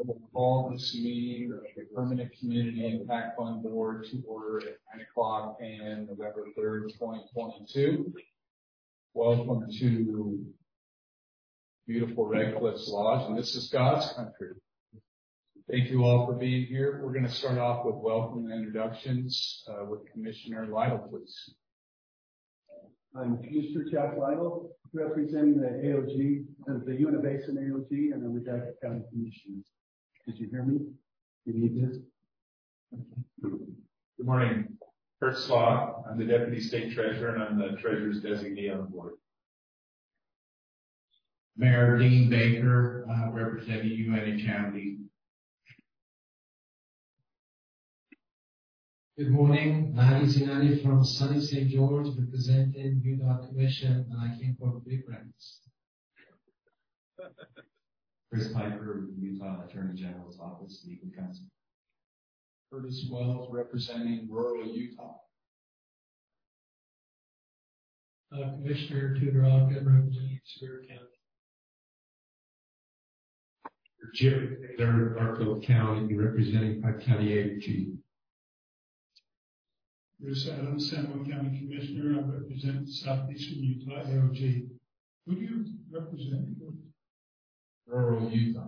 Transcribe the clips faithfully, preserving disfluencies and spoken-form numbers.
I will call this meeting of the Permanent Community Impact Fund Board to order at nine o'clock a m November third, twenty twenty-two. Welcome to beautiful Red Cliffs Lodge, and this is God's country. Thank you all for being here. We're going to start off with welcome and introductions uh, with Commissioner Lytle, please. I'm Commissioner Jack Lytle, representing the A O G, uh, the Uinta Basin A O G, and I'm with Redcliffe County Commissioners. Did you hear me? You need this? Good morning. Kurt Slaw. I'm the Deputy State Treasurer, and I'm the Treasurer's designee on the board. Mayor Dean Baker, uh, representing Uinta County. Good morning, Maddie Zinani from sunny Saint George, representing U D O T Commission, and I came for big friends. Chris Piper, Utah Attorney General's Office, Legal Counsel. Curtis Wells, representing rural Utah. Uh, Commissioner Tudor Ogden, representing Superior County. Jerry Taylor, Garfield County, representing Pike County A O G. Bruce Adams, San Juan County Commissioner. I represent Southeastern Utah A O G. Who do you represent? Rural Utah.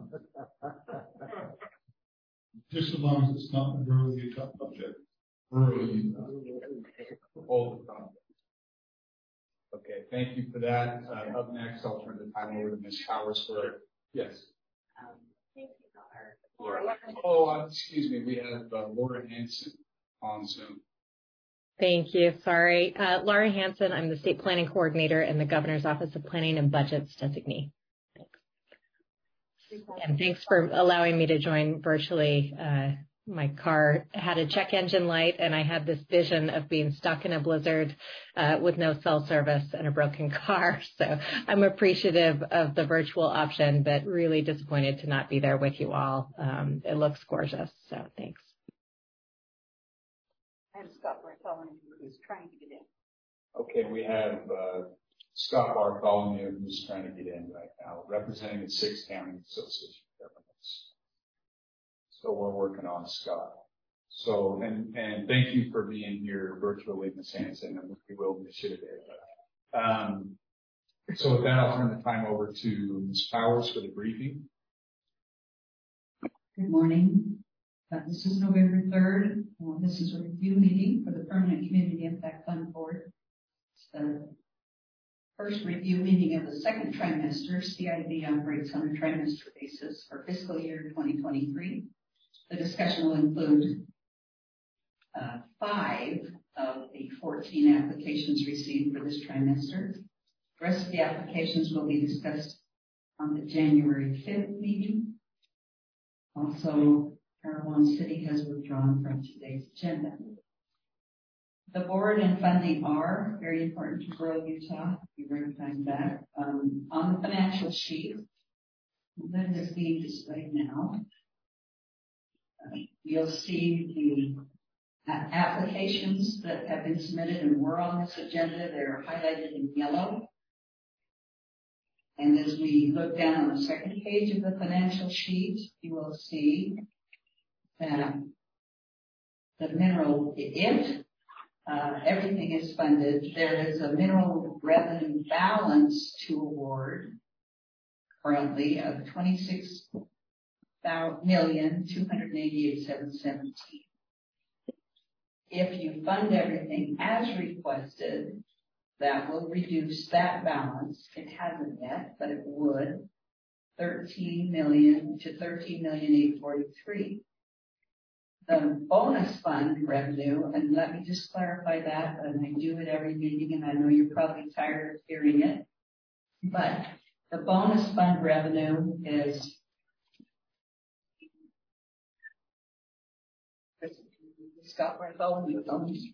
Just as long as it's not the rural Utah project. Rural Utah. All the time. Okay, thank you for that. Uh, up next, I'll turn the time over to Miz Powers for, yes. Um, thank you, Laura. Laura. Oh, uh, excuse me. We have uh, Laura Hanson on Zoom. Thank you. Sorry. Uh, Laura Hanson, I'm the State Planning Coordinator in the Governor's Office of Planning and Budgets designee. Thanks. And thanks for allowing me to join virtually. Uh, my car had a check engine light, and I had this vision of being stuck in a blizzard uh, with no cell service and a broken car. So I'm appreciative of the virtual option, but really disappointed to not be there with you all. Um, it looks gorgeous. So thanks. And Scott Bartholomew, who's trying to get in. Okay, we have uh, Scott Bartholomew, who's trying to get in right now, representing the Six County Association of Governments. So we're working on Scott. So, and, and thank you for being here virtually, Miz Hanson, and we will miss you today. Um, so with that, I'll turn the time over to Miz Powers for the briefing. Good morning. Uh, this is November third. Uh, this is a review meeting for the Permanent Community Impact Fund Board. It's the first review meeting of the second trimester. C I B operates on a trimester basis for fiscal year twenty twenty-three. The discussion will include uh, five of the fourteen applications received for this trimester. The rest of the applications will be discussed on the January fifth meeting. Also, Parowan City has withdrawn from today's agenda. The board and funding are very important to rural Utah. You recognize that. Um, on the financial sheet that is being displayed now, uh, you'll see the uh, applications that have been submitted and were on this agenda. They're highlighted in yellow. And as we look down on the second page of the financial sheet, you will see that the mineral, if uh, everything is funded, there is a mineral revenue balance to award currently of twenty-six million two hundred eighty-eight thousand seven hundred seventeen. If you fund everything as requested, that will reduce that balance. It hasn't yet, but it would. thirteen million to thirteen million eight hundred forty-three. The bonus fund revenue, and let me just clarify that, and I do it every meeting, and I know you're probably tired of hearing it, but the bonus fund revenue is Scott Bartholomew.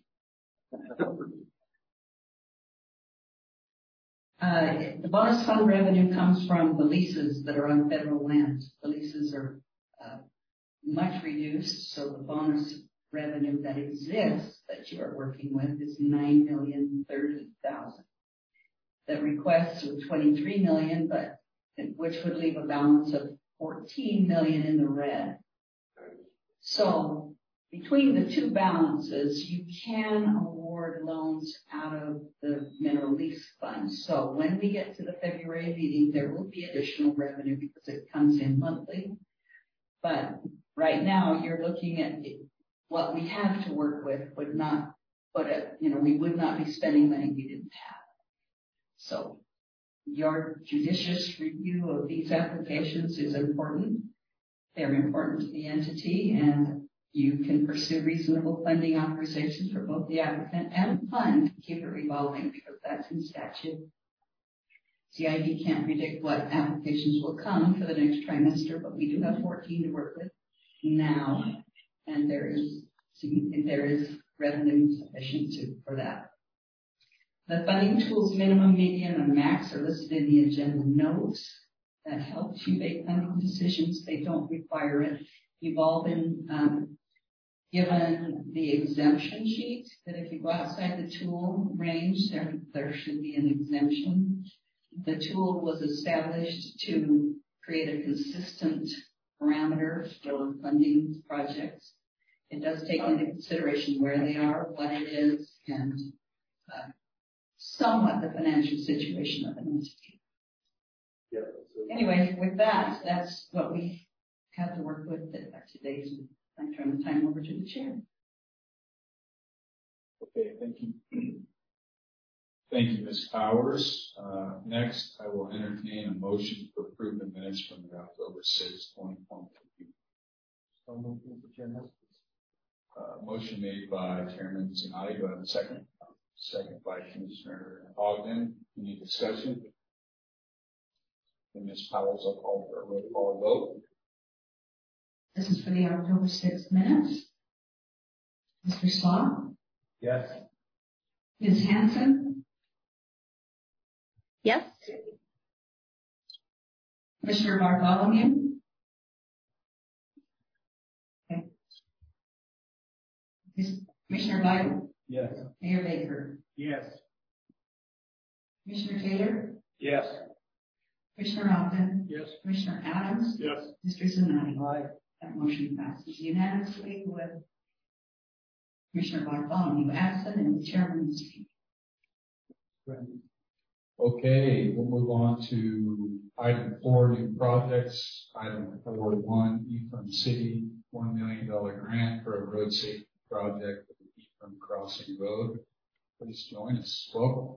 Uh, the bonus fund revenue comes from the leases that are on federal land. The leases are uh, much reduced, so the bonus revenue that exists that you are working with is nine million thirty thousand. The requests were twenty-three million, but which would leave a balance of fourteen million in the red. So between the two balances, you can award loans out of the mineral lease fund. So when we get to the February meeting, there will be additional revenue because it comes in monthly. But right now, you're looking at what we have to work with would not put it, you know, we would not be spending money we didn't have. So your judicious review of these applications is important. They're important to the entity, and you can pursue reasonable funding authorizations for both the applicant and fund to keep it revolving, because that's in statute. C I D can't predict what applications will come for the next trimester, but we do have fourteen to work with now, and there is there is revenue sufficient to, for that. The funding tools minimum, median, and max are listed in the agenda notes. That helps you make funding decisions. They don't require it. You've all been um, given the exemption sheet that if you go outside the tool range, there, there should be an exemption. The tool was established to create a consistent parameter for funding projects. It does take into consideration where they are, what it is, and uh, somewhat the financial situation of an entity. Yeah, so Anyway, with that, that's what we have to work with today. So I'm turning the time over to the chair. Okay, thank you. Thank you, Miz Powers. Uh, next, I will entertain a motion to approve the minutes from the October sixth, twenty twenty-two. Uh, motion made by Chairman Zanotti. Do I have a second? Second by Commissioner Ogden. Any discussion? And Miz Powers, I'll call for a roll call vote. This is for the October sixth minutes. Mister Slaw? yes. Miz Hanson? Yes. Commissioner Bartholomew? Okay. Commissioner Vital? Yes. Mayor Baker? Yes. Commissioner Taylor? Yes. Commissioner Ogden? Yes. Commissioner Adams? Yes. Mister Zanotti? Aye. That motion passes unanimously with Commissioner Bartholomew absent and the chairman's team. Okay, we'll move on to item four, new projects. Item four one, Ephraim City, one million dollar grant for a road safety project at the Ephraim Crossing Road. Please join us. Welcome.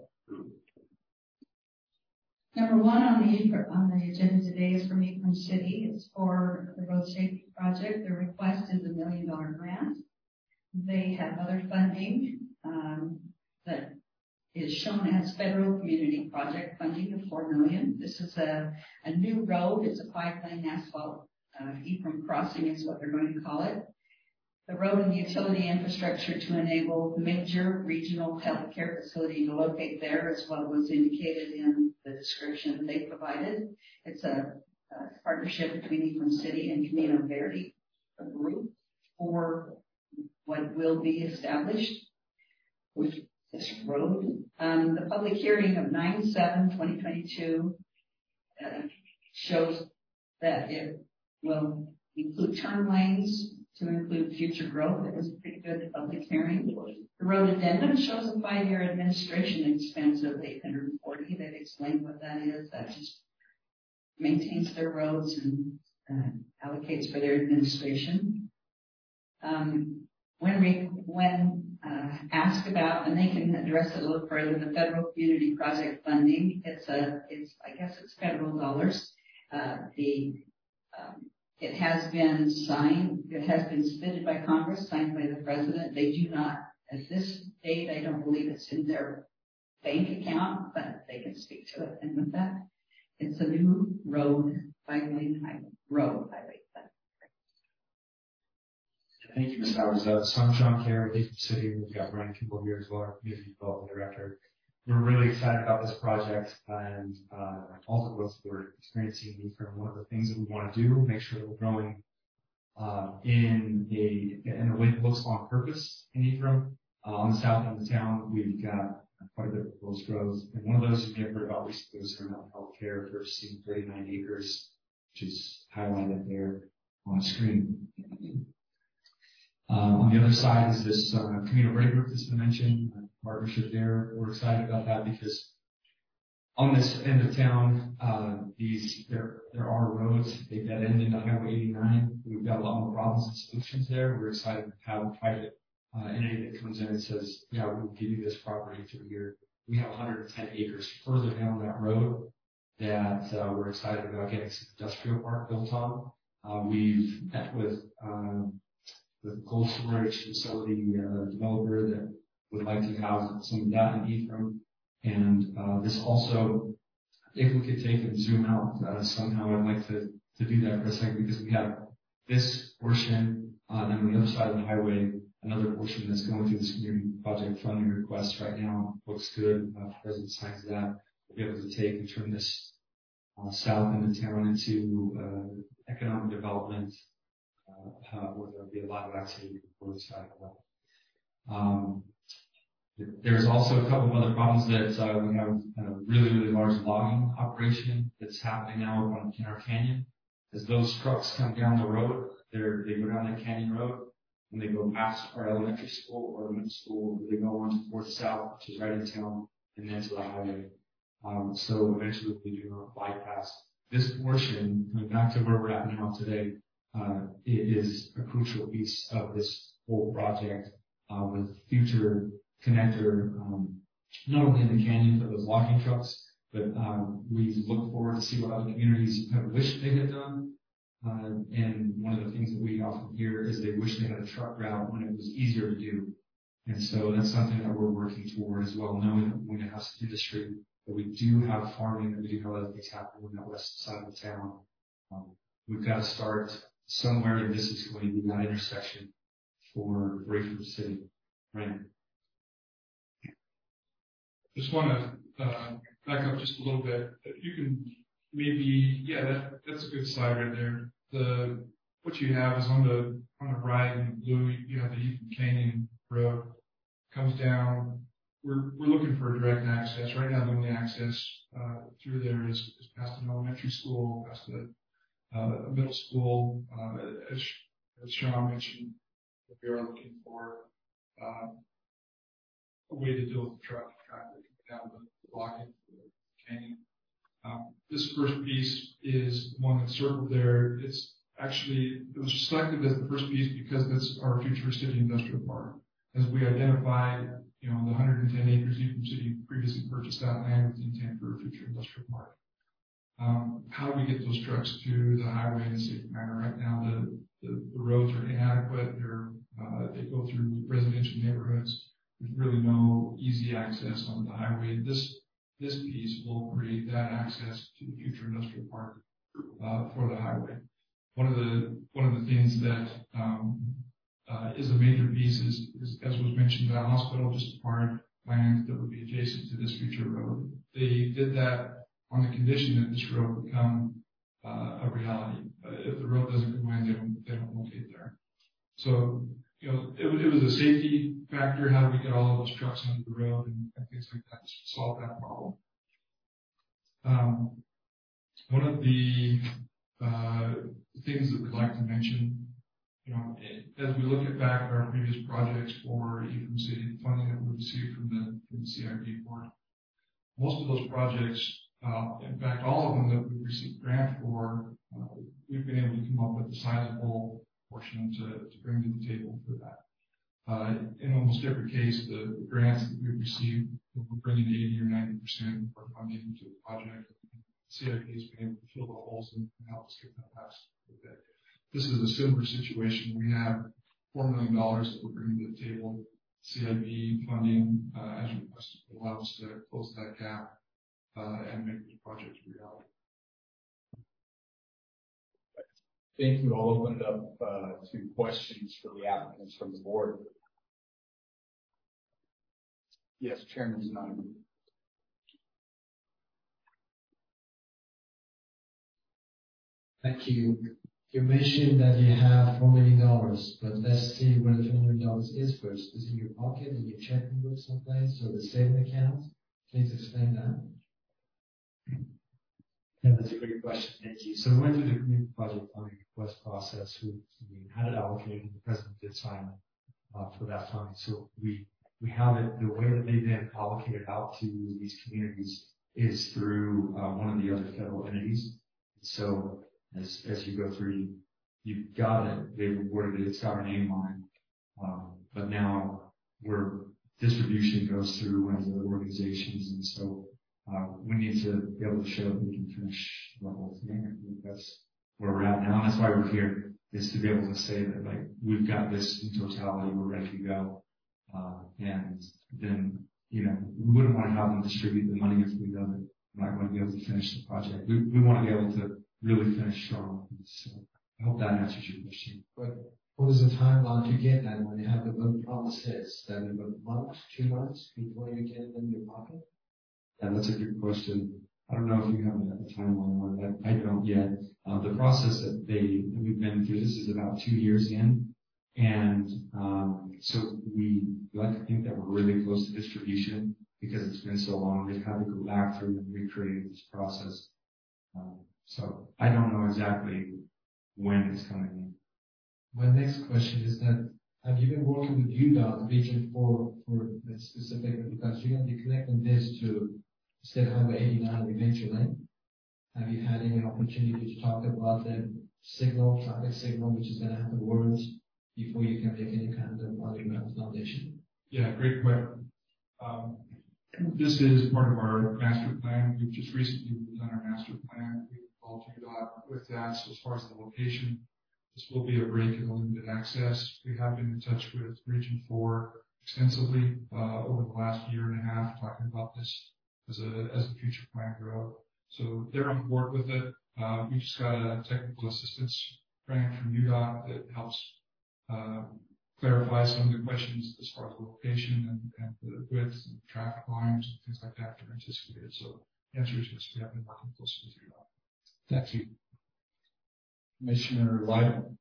Number one on the on the agenda today is from Ephraim City. It's for the road safety project. The request is a million dollar grant. They have other funding um, that is shown as federal community project funding of four million. This is a, a new road. It's a five lane asphalt uh, Ephraim Crossing is what they're going to call it. The road and utility infrastructure to enable major regional health care facility to locate there is what was indicated in the description that they provided. It's a, a partnership between Ephraim City and Camino Verde, a group for what will be established with this road. Um, the public hearing of nine seven twenty twenty-two uh, shows that it will include turn lanes to include future growth. It was a pretty good public hearing. The road addendum shows a five-year administration expense of eight hundred forty. They've explained what that is. That just maintains their roads and uh, allocates for their administration. Um, when we, when uh, asked about, and they can address it a little further, the federal community project funding, it's a, it's I guess it's federal dollars. Uh, the um, It has been signed, it has been submitted by Congress, signed by the President. They do not, at this date, I don't believe it's in their bank account, but they can speak to it. And with that, it's a new road, five lane highway, road highway. Thank you, Miz Powers. Uh, so I'm Sean Kerr with Ephraim City. We've got Brian Kimball here as well, our community development director. We're really excited about this project and uh, all the growth we're experiencing in Ephraim. One of the things that we want to do, make sure that we're growing uh, in a in a way that looks on purpose in Ephraim. Uh, on the south end of town, we've got quite a bit of proposed growth. And one of those you may have heard about recently was Intermountain Healthcare purchasing thirty-nine acres which is highlighted there on the screen. Um, on the other side is this uh, communal break group that's been mentioned, uh, partnership there. We're excited about that because on this end of town, uh, these there there are roads. They dead end into Highway eighty-nine. We've got a lot more problems and solutions there. We're excited to have a private uh, entity that comes in and says, "Yeah, we'll give you this property for the year." We have one hundred ten acres further down that road that uh, we're excited about getting some industrial park built on. Uh, we've met with um, the cold storage facility uh, developer that would like to have some of that in Ephraim. And uh, this also, if we could take and zoom out uh, somehow, I'd like to, to do that for a second because we have this portion, uh, and on the other side of the highway, another portion that's going through this community project funding request right now. Looks good. Uh, President signs that. We'll be able to take and turn this uh, south into town into uh, economic development, uh, uh, where there'll be a lot of activity for this side of that. Um, There's also a couple of other problems that uh, we have a really, really large logging operation that's happening now up on Kenner Canyon. As those trucks come down the road, they're, they go down that canyon road and they go past our elementary school or middle school. They go on to Fort South, which is right in town, and then to the highway. Um, so eventually we do not bypass this portion. Coming back to where we're at now today, uh, it is a crucial piece of this whole project uh, with future connector, um, not only in the canyon for those logging trucks, but um, we look forward to see what other communities have wished they had done. Uh, and one of the things that we often hear is they wish they had a truck route when it was easier to do. And so that's something that we're working toward as well, knowing that when it has to do the street, that we do have farming, that we do have other things happening on that west side of the town. Um, we've got to start somewhere, and this is going to be that intersection for Rayford City. Right. Just want to uh, back up just a little bit. You can maybe, yeah, that, that's a good slide right there. The what you have is on the on the right in blue, you have the Ephraim Canyon Road comes down. We're we're looking for a direct access right now. The only access uh, through there is, is past an elementary school, past the uh, middle school. Uh, as, as Sean mentioned, we are looking for uh, a way to deal with the truck traffic down the block into the canyon. Um, this first piece is one that's circled there. It's actually, it was selected as the first piece because that's our future city industrial park. As we identified, you know, the one hundred ten acres Ephraim City previously purchased that land with the intent for a future industrial park. Um, how do we get those trucks to the highway in a safe manner? Right now, the, the, the roads are inadequate. They're, uh, they go through residential neighborhoods. There's really no easy access on the highway. This this piece will create that access to the future industrial park uh, for the highway. One of the one of the things that um, uh, is a major piece is, is, as was mentioned, the hospital just acquired land that would be adjacent to this future road. They did that on the condition that this road become uh, a reality. Uh, if the road doesn't go in, they don't they don't locate there. So, you know, it, it was a safety factor. How do we get all of those trucks onto the road and, and things like that to solve that problem? Um, one of the uh, things that we'd like to mention, you know, as we look at back at our previous projects for Ephraim City, the funding that we received from the, from the C I P board, most of those projects, uh, in fact, all of them that we've received grant for, uh, we've been able to come up with a sizable portion to, to bring to the table for that. Uh, in almost every case, the, the grants that we've received, we're bringing eighty or ninety percent of our funding into the project. C I P has been able to fill the holes and help us get that last bit. This is a similar situation. We have four million dollars that we're bringing to the table. C I P funding, uh, as requested, will allow us to close that gap uh, and make this project a reality. Thank you. I'll open it up uh, to questions for the applicants from the board. Yes, Chairman Zanoni. Thank you. You mentioned that you have four million dollars, but let's see where the four million dollars is first. Is it in your pocket, in your checking book someplace, or the saving account? Please explain that. Yeah, that's a great question. Thank you. So we went through the community project funding request process. We, we had it allocated, and the president did sign it uh, for that funding. So we we have it. The way that they then allocate it out to these communities is through uh, one of the other federal entities. So as as you go through, you, you've got it. They've awarded it. It's got our name on it. Um, but now we're distribution goes through one of the organizations, and so. Uh, we need to be able to show that we can finish the whole thing. I think that's where we're at now. And that's why we're here, is to be able to say that, like, we've got this in totality, we're ready to go. Uh, and then, you know, we wouldn't want to have them distribute the money if we know that we're not going to be able to finish the project. We, we want to be able to really finish strong. So I hope that answers your question. But what is the timeline to get that when you have the vote promises? That in a month, two months before you get it in your pocket? Yeah, that's a good question. I don't know if you have a timeline on that. I don't yet. Uh, the process that they that we've been through, this is about two years in, and um, so we like to think that we're really close to distribution because it's been so long. They've had to go back through and recreate this process. Um, so I don't know exactly when it's coming in. My next question is that have you been working with U DOT, the Region four, for this specifically because you're going to be connecting this to State Highway eighty-nine eventually? Have you had any opportunity to talk about the signal, traffic signal, which is going to have the words before you can make any kind of underground foundation? Yeah, great question. Um, this is part of our master plan. We've just recently done our master plan. We've involved U DOT with that. So as far as the location, this will be a break in limited access. We have been in touch with Region four extensively uh, over the last year and a half, talking about this as a as a future plan grow. So they're on board with it. Uh, we just got a technical assistance grant from U DOT that helps uh, clarify some of the questions as far as the location and, and the width and traffic lines and things like that that are anticipated. So the answer is yes, we have been working closely with U DOT. Thank you. Commissioner Lytle.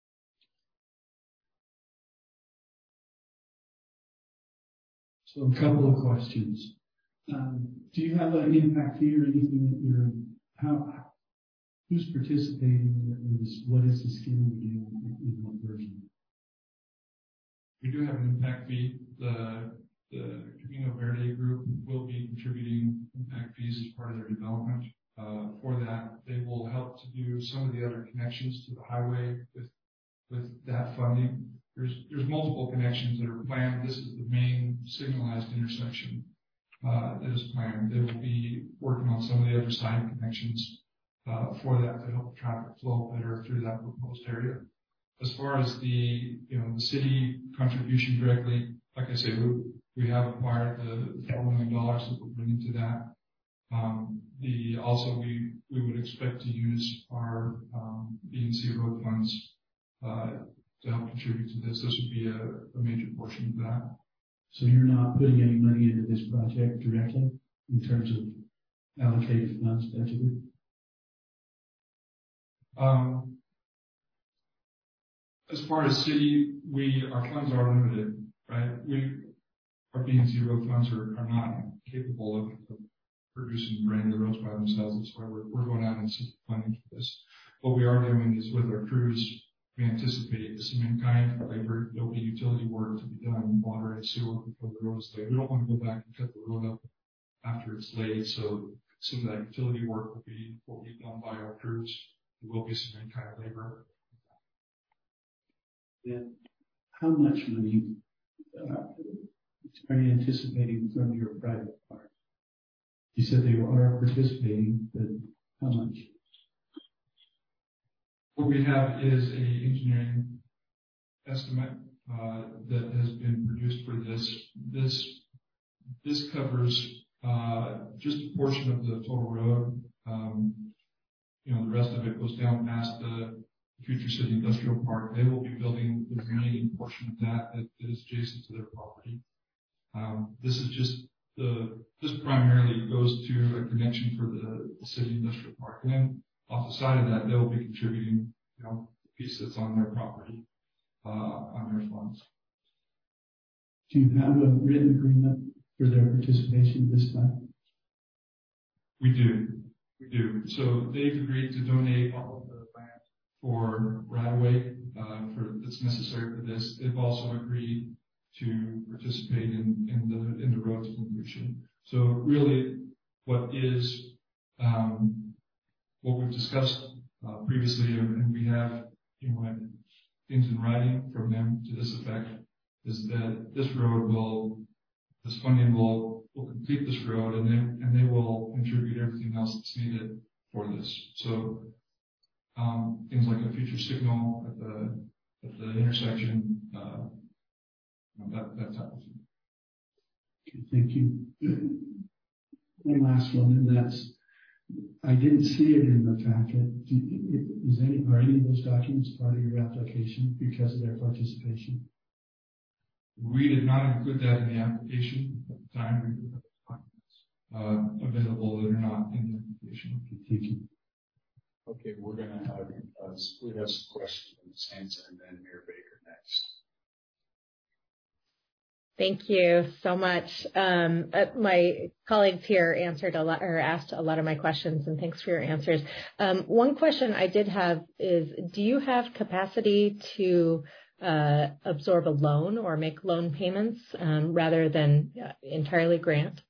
So a couple of questions. Um, do you have an impact fee or anything that you're, how, who's participating in this? What is the scheme again in what version? We do have an impact fee. The, the Camino Verde group will be contributing impact fees as part of their development. Uh, for that, they will help to do some of the other connections to the highway with, with that funding. There's, there's multiple connections that are planned. This is the main signalized intersection uh, that is planned. They will be working on some of the other side connections uh, for that to help traffic flow better through that proposed area. As far as the, you know, the city contribution directly, like I say, we, we have acquired the four million dollars that we're bringing to that. Um, the, also we, we would expect to use our, um, B and C road funds, uh, to help contribute to this. This would be a, a major portion of that. So you're not putting any money into this project directly in terms of allocated funds budgeted? Um, as far as city, we, our funds are limited, right? We, our B and C road funds are, are not capable of, of producing brand new roads by themselves. That's why we're, we're going out and seeking funding for this. What we are doing is with our crews, we anticipate some in-kind labor. There'll be utility work to be done, water and sewer before the road is laid. We don't want to go back and cut the road up after it's laid. So some of that utility work will be, will be done by our crews. There will be some in-kind labor. And how much money uh, are you anticipating from your private part? You said they are participating, but how much? What we have is a engineering estimate uh, that has been produced for this. This this covers uh, just a portion of the total road. Um, you know, the rest of it goes down past the Future City Industrial Park. They will be building the remaining portion of that that is adjacent to their property. Um, this is just the this primarily goes to a connection for the, the City Industrial Park. And then off the side of that, they'll be contributing, you know, the piece that's on their property, uh, on their funds. Do you have a written agreement for their participation this time? We do. We do. So they've agreed to donate all of the land for right of way uh, for that's necessary for this. They've also agreed to participate in, in the in the road to completion. So really, what is um, what we've discussed uh, previously, and we have you know things in writing from them to this effect, is that this road will, this funding will will complete this road, and then and they will contribute everything else that's needed for this. So um, things like a future signal at the at the intersection, uh, that that type of thing. Thank you. One last one, and that's, I didn't see it in the packet. Is any, are any of those documents part of your application because of their participation? We did not include that in the application at the time. We did have documents uh, available that are not in the application. Thank you. Okay, we're going to have, uh, we have some questions from Sansa and then Mayor Baker next. Thank you so much. Um, uh, my colleagues here answered a lot or asked a lot of my questions, and thanks for your answers. Um, one question I did have is, do you have capacity to uh, absorb a loan or make loan payments um, rather than uh, entirely grant?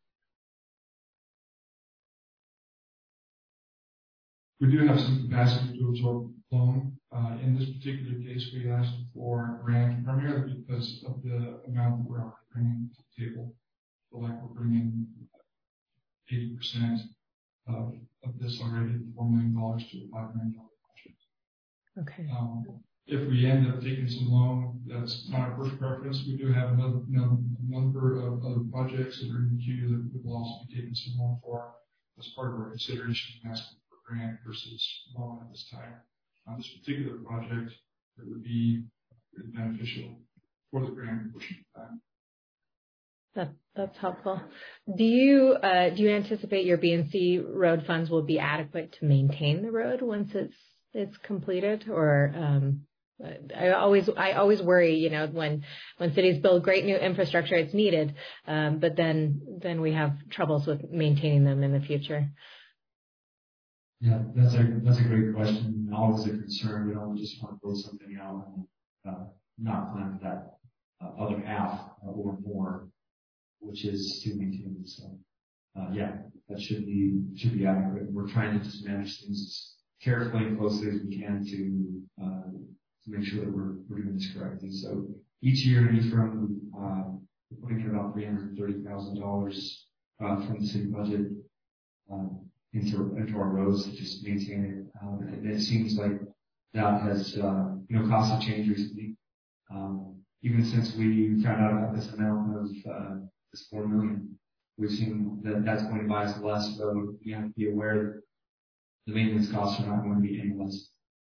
We do have some capacity to absorb loan. Uh, in this particular case, we asked for a grant primarily because of the amount that we're already bringing to the table. So like we're bringing eighty percent of, of this already, four million dollars to a five million dollars project. Okay. Um, if we end up taking some loan, that's not our first preference. We do have another, another number of other projects that are in the queue that we will also be taking some loan for as part of our consideration of asking for grant versus loan at this time. On this particular project, it would be beneficial for the grant portion of time. That, that's helpful. Do you uh, do you anticipate your B and C road funds will be adequate to maintain the road once it's it's completed, or um, I always I always worry, you know, when when cities build great new infrastructure, it's needed, um, but then then we have troubles with maintaining them in the future. Yeah, that's a that's a great question. Always a concern. We don't just want to build something out and uh, not plan for that uh, other half uh, or more, which is to maintain it. So, uh, yeah, that should be should be adequate. We're trying to just manage things as carefully and closely as we can to uh, to make sure that we're we're doing this correctly. So each year in each room, uh, we're putting in about three hundred thirty thousand dollars uh, from the city budget. Um, into, into our roads to just maintain it. Um, and it seems like that has, uh, you know, cost of change recently. Um, even since we found out about this amount of, uh, this four million, we've seen that that's going to buy us less, so we have to be aware that the maintenance costs are not going to be any less.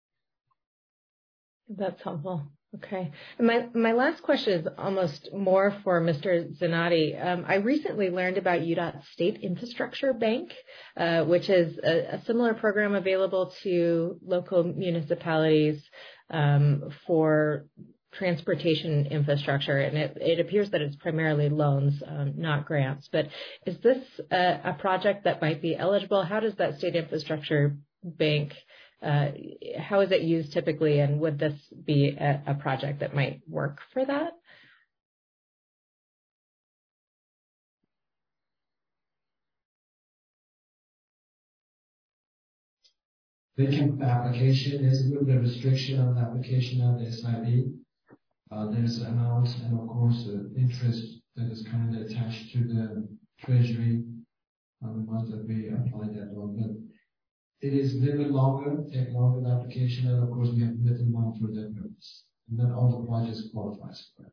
That's helpful. Okay. And my, my last question is almost more for Mister Zanotti. Um, I recently learned about U DOT's State Infrastructure Bank, uh, which is a, a similar program available to local municipalities um, for transportation infrastructure. And it, it appears that it's primarily loans, um, not grants. But is this a, a project that might be eligible? How does that State Infrastructure Bank Uh, how is it used typically, and would this be a, a project that might work for that? Vacant application is a little bit of restriction on the application of the S I B. Uh, there's an amount and of course the interest that is kind of attached to the treasury on the month that we apply that loan. But it is a little bit longer, take longer the application, and of course we have little amount for that purpose. And then all the projects qualifies for it.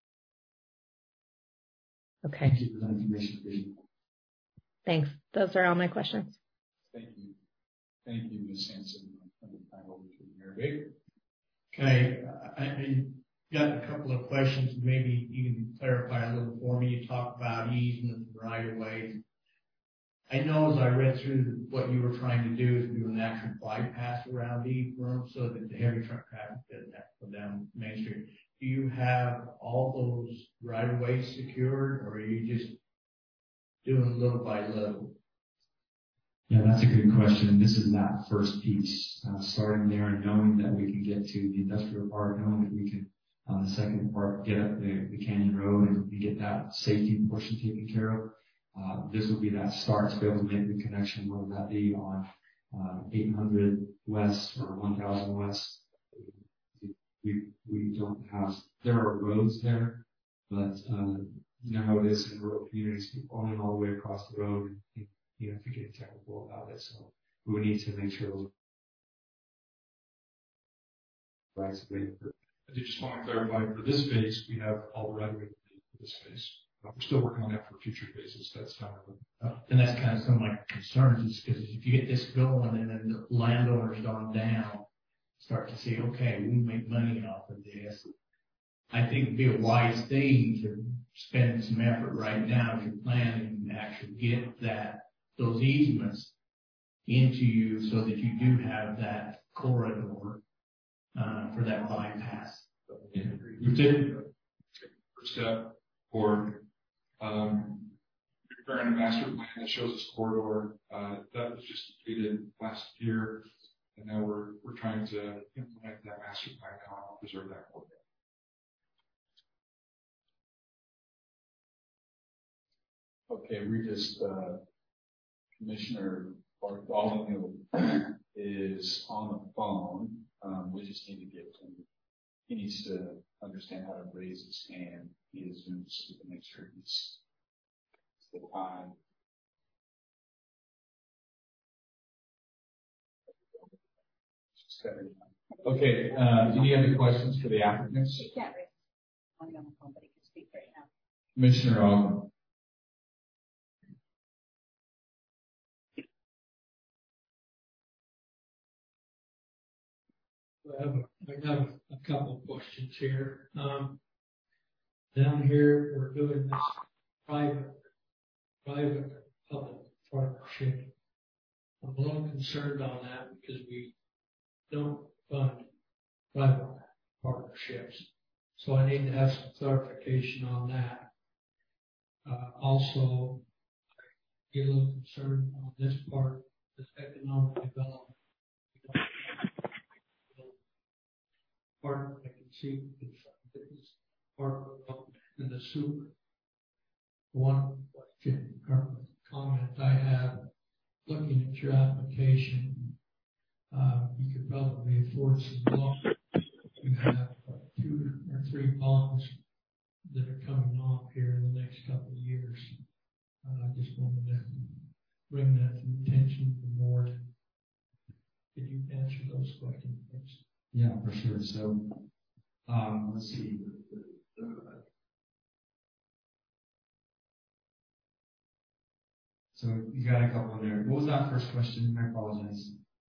Okay. Thank you for that information. Thanks. Those are all my questions. Thank you. Thank you, Miz Hanson. I'm going to turn over to Mayor Baker. Okay, I, I got a couple of questions. Maybe you can clarify a little for me. You talked about easements and right of ways. I know as I read through what you were trying to do is do an actual bypass around each room so that the heavy truck traffic doesn't have to go down Main Street. Do you have all those right of ways secured, or are you just doing little by little? Yeah, that's a good question. This is that first piece, uh, starting there and knowing that we can get to the industrial park, knowing that we can, on the second part, get up the, the Canyon Road and we get that safety portion taken care of. Uh, this will be that start to be able to make the connection, whether that be on uh, eight hundred West or one thousand West. We, we don't have, there are roads there, but, uh, you know how it is in rural communities, people going all the way across the road, and, you know, if you're getting technical about it. So we would need to make sure those rights of way. I did just want to clarify, for this phase, we have all the right of way for this phase. Uh, We're still working on that for future phases. That's kind of, Uh, And that's kind of some of my concerns is because if you get this going and then the landowners on down start to see, okay, we make money off of this. I think it'd be a wise thing to spend some effort right now to plan and actually get that, those easements into you so that you do have that corridor, uh, for that bypass. yeah, we've taken the first step for, um, preparing a master plan that shows this corridor. Uh, that was just completed last year. And now we're, we're trying to implement that master plan now and preserve that corridor. Okay, we just, uh, Commissioner Bartholomew is on the phone. Um, we just need to get him. He needs to understand how to raise his hand. He is Zoom, so we can make sure he's the time. Okay, uh, any other questions for the applicants? You can't raise one on the phone, but he can speak right now. Commissioner Ogden. I have a, I have a couple of questions here. Um, down here, we're doing this private, private public partnership. I'm a little concerned on that because we don't fund private partnerships. So I need to have some clarification on that. Uh, also, I get a little concerned on this part, this economic development. Part I can see is part of in the sewer. One question or comment I have, looking at your application, uh, you could probably afford some loans. You have uh, two or three bonds that are coming off here in the next couple of years. Uh, I just wanted to bring that to the attention of the board. Could you answer those questions, please? Yeah, for sure. So, um, let's see. So you got a couple in there. What was that first question? I apologize.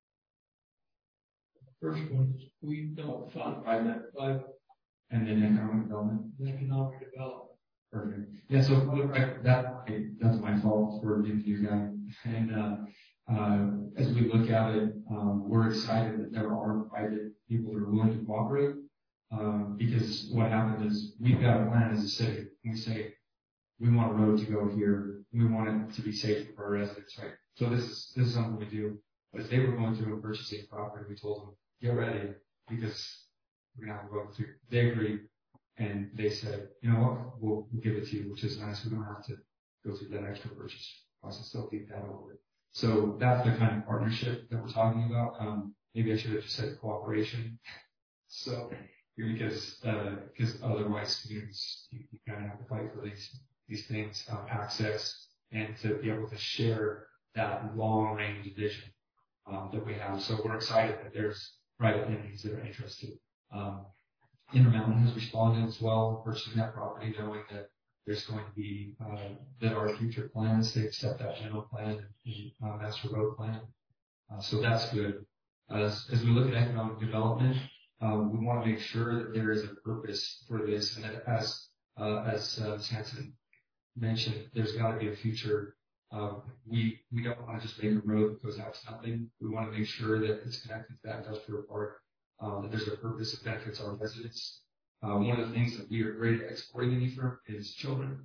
First one is we don't fund private, private and then economic development. Economic development. Perfect. Yeah. So I, that that's my fault for being the new guy. And uh, uh, as we look at it, um, we're excited that there are private people that are willing to cooperate. Um, because what happens is we've got a plan as a city. We say we want a road to go here. We want it to be safe for our residents, right? So this is this is something we do. But if they were going through a purchasing property, we told them, get ready because we're gonna have to go through. They agreed, and they said, you know what, we'll, we'll give it to you, which is nice. We don't have to go through that extra purchase process. They'll keep that over. So that's the kind of partnership that we're talking about. Um, maybe I should have just said cooperation. So because uh, because otherwise, communities you, you kind of have to fight for these these things, um, access, and to be able to share that long range vision um, that we have. So we're excited that there's private entities that are interested. Um, Intermountain has responded as well, purchasing that property, knowing that there's going to be uh, that our future plans to accept that general plan and uh, master road plan. Uh, so that's good. As as we look at economic development, uh, we want to make sure that there is a purpose for this, and that as uh, as uh, Sanson mentioned, there's got to be a future. Uh, we we don't want to just make a road that goes out to nothing. We want to make sure that it's connected to that industrial park, uh, that there's a purpose that benefits our residents. Uh, one of the things that we are great at exporting in Ephraim is children.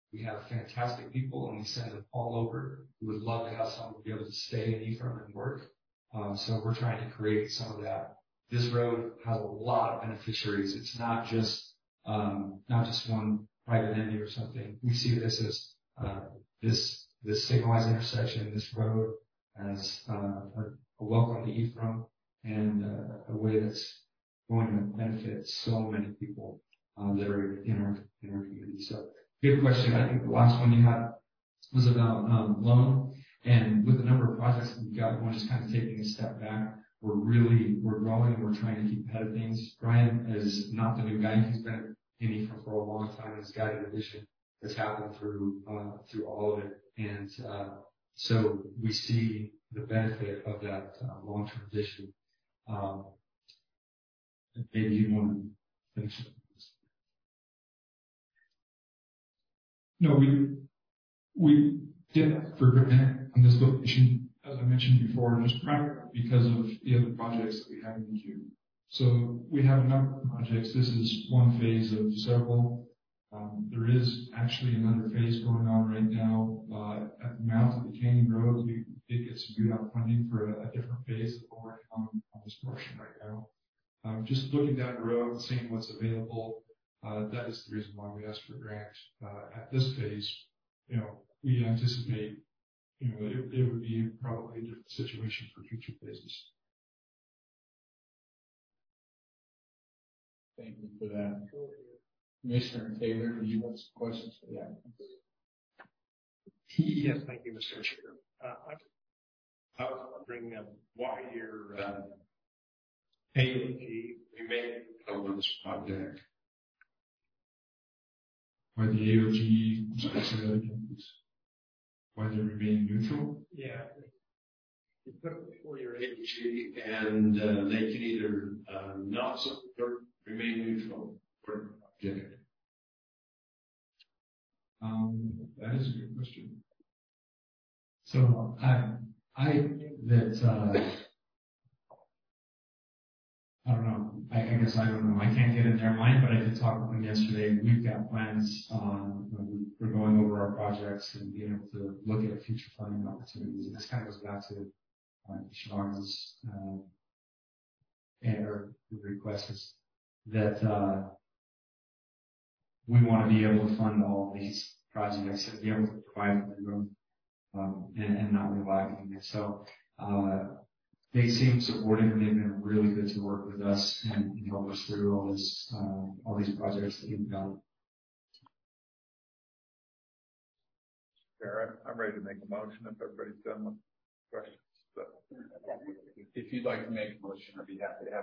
We have fantastic people, and we send them all over. We would love to have someone be able to stay in Ephraim and work. Um, so we're trying to create some of that. This road has a lot of beneficiaries. It's not just um, not just one private entity or something. We see this as uh, this this signalized intersection, this road, as uh, a, a welcome to Ephraim and uh, a way that's going to benefit so many people uh, that are in our in our community. So, good question. I think the last one you had was about um, loan, and with the number of projects that we've got, we're just kind of taking a step back. We're really we're growing and we're trying to keep ahead of things. Brian is not the new guy; he's been in Ephraim for a long time. He's guided a vision that's happened through uh, through all of it, and uh, so we see the benefit of that uh, long-term vision. Um, maybe you want to finish it. No, we we did for grant on this location, as I mentioned before, just primarily because of the other projects that we have in the queue. So we have a number of projects. This is one phase of several. Um, there is actually another phase going on right now uh, at the mouth of the Canyon Road. We did get some U D O T funding for a, a different phase that we're working on on this portion right now. Um, just looking down the road and seeing what's available. Uh, that is the reason why we asked for grants uh, at this phase. You know, we anticipate, you know, it, it would be probably a different situation for future phases. Thank you for that. Commissioner Taylor, do you have some questions for the applicant? Yes, thank you, Mister Chair. Uh, I, I was wondering uh, why your uh, A O G remained on this project. Why the A O G, why they remain neutral? Yeah. You put it before your A O G, and uh, they can either uh, not support or remain neutral for the project. Um, that is a good question. So I I think that uh, I don't know. I, I guess I don't know. I can't get in their mind, but I did talk with them yesterday. We've got plans on, you know, we're going over our projects and being able to look at future funding opportunities. And this kind of goes back to uh, Sean's uh, and our request is that uh, we want to be able to fund all of these projects and be able to provide for growth um, and, and not rely on it. So uh, they seem supportive, and they've been really good to work with us and, and help us through all this, uh, all these projects that we've done. Sure, I'm ready to make a motion if everybody's done with questions. But if you'd like to make a motion, I'd be happy to have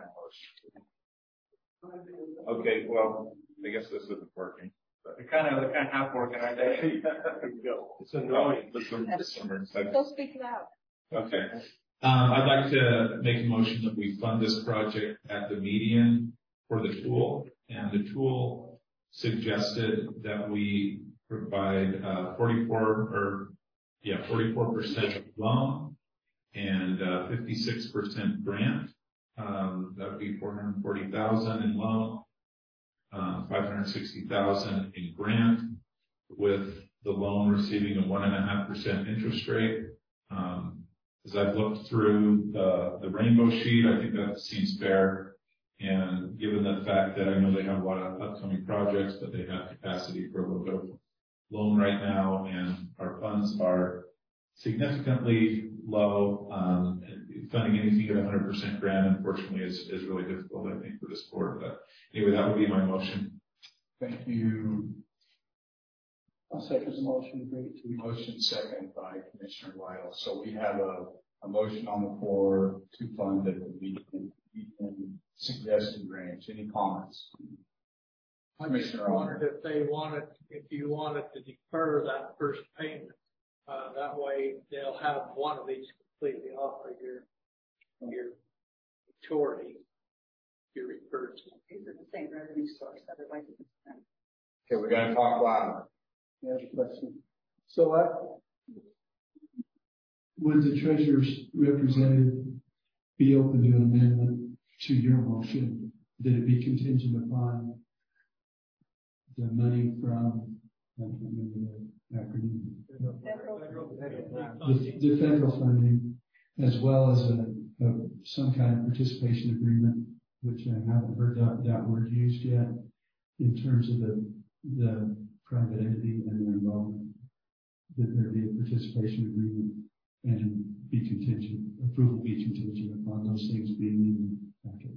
a motion. Okay, well, I guess this isn't working. They're kind of, they're kind of half working, aren't they? There you go. It's annoying. Go speak loud. Okay. Um, I'd like to make a motion that we fund this project at the median for the tool, and the tool suggested that we provide uh, forty-four or yeah forty-four percent loan and uh, fifty-six percent grant. Um, that would be four hundred forty thousand in loan, uh, five hundred sixty thousand in grant, with the loan receiving a one and a half percent interest rate. Um, As I've looked through the, the rainbow sheet, I think that seems fair. And given the fact that I know they have a lot of upcoming projects, but they have capacity for a little bit of loan right now, and our funds are significantly low. Um, funding anything at one hundred percent grant, unfortunately, is, is really difficult, I think, for this board. But anyway, that would be my motion. Thank you. I'll second the motion. Agree to Motion second by Commissioner Lytle. So we have a, a motion on the floor to fund at the median, median suggested range. Any comments? I just wondered if they wanted, if you wanted to defer that first payment, uh, that way they'll have one of these completely off of your, your maturity. Your referred to. These are the same revenue source, otherwise it's the same. Okay, we got to talk loud. I have a question. So I, would the treasurer's representative be open to an amendment to your motion? Did it be contingent upon the money from I don't remember the acronym. The, the federal funding, as well as a, a some kind of participation agreement, which I haven't heard that, that word used yet, in terms of the the private entity and their involvement. That there be a participation agreement and be contingent, approval be contingent upon those things being in the packet.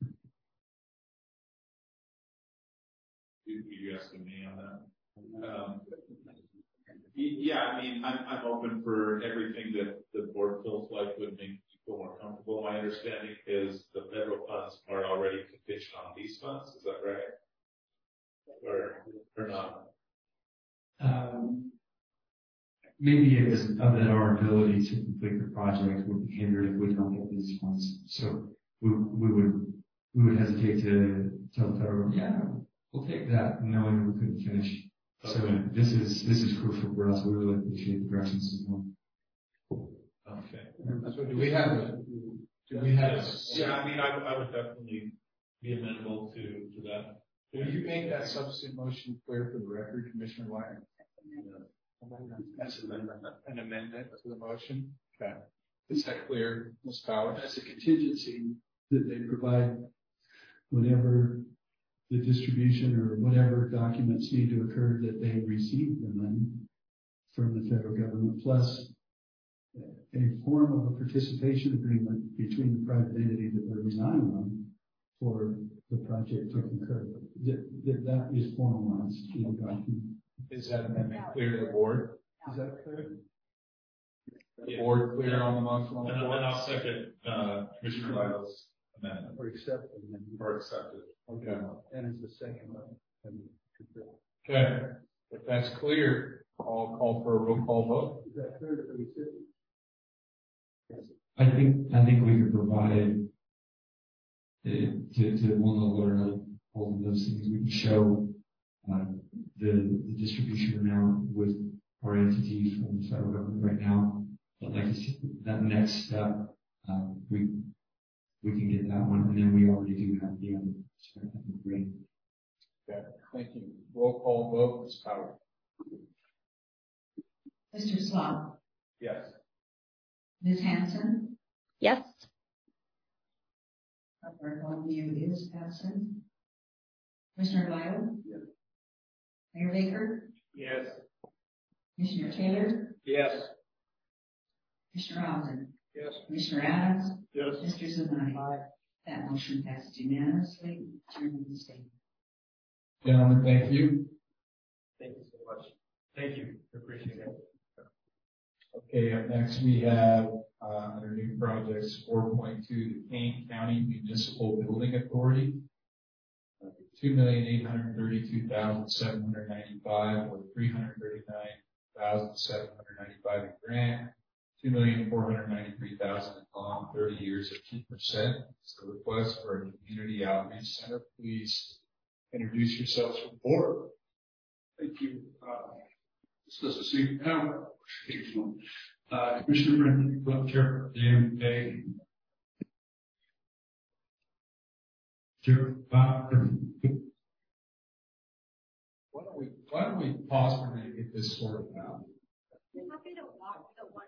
You, you asking me on that? Um, yeah, I mean, I'm, I'm open for everything that the board feels like would make me feel more comfortable. My understanding is the federal funds are already contingent on these funds. Is that right? Or, or not? Um, maybe it is of that our ability to complete the project would be hindered if we don't get these funds. So we, we would, we would hesitate to tell the federal, yeah, we'll take that, knowing we couldn't finish. Okay. So this is, this is crucial for us. We really appreciate the directions as well. Okay. So do we have a, do we have a, yeah, I mean, I, I would definitely be amenable to, to that. Will you make that substitute motion clear for the record, Commissioner Wire? That's an amendment to the motion. Okay. Is that clear, Miz Powers? That's a contingency that they provide whenever the distribution or whatever documents need to occur that they receive the money from the federal government, plus a form of a participation agreement between the private entity that they're relying on for the project to occur. That, that, that is formalized in the document. Is that amendment clear to the board? Is that clear? The Yeah. board clear on the motion on the And, floor? and I'll second uh, Commissioner Lyle's amendment. Or accept the amendment. Or accept it. Okay. And it's the second one. Okay. If that's clear, I'll call for a roll call vote. Is that clear to the city? I think, I think we could provide uh, to, to one level all of those things. We can show uh, the, the distribution amount with our entity from the federal government right now. But like I said, that next step, uh, we we can get that one, and then we already do have the other. So I think great. Okay, thank you. Roll call vote, Miz Powers. Mister Slot, Yes. Miz Hanson, Yes. Bartholomew is absent. Commissioner Lyle? Yes. Mayor Baker? Yes. Commissioner Taylor? Yes. Commissioner Alden? Yes. Commissioner Adams? Yes. Mister Zimani? That motion passes unanimously. Chairman State. Gentlemen, thank you. Thank you so much. Thank you. Appreciate it. Okay, up next we have uh, under new projects four point two, the Kane County Municipal Building Authority. Uh, two million eight hundred thirty-two thousand seven hundred ninety-five or three hundred thirty-nine thousand seven hundred ninety-five in grant. Two million four hundred ninety-three thousand in loan, thirty years at two percent. It's the request for a community outreach center. Please introduce yourselves for the board. Thank you. Uh, This is Steve Power, uh, Commissioner Brendan, Club Chair of the M A. Chair, uh, Why don't we, why don't we pause for a minute and get this sorted out? I'm happy to walk the one.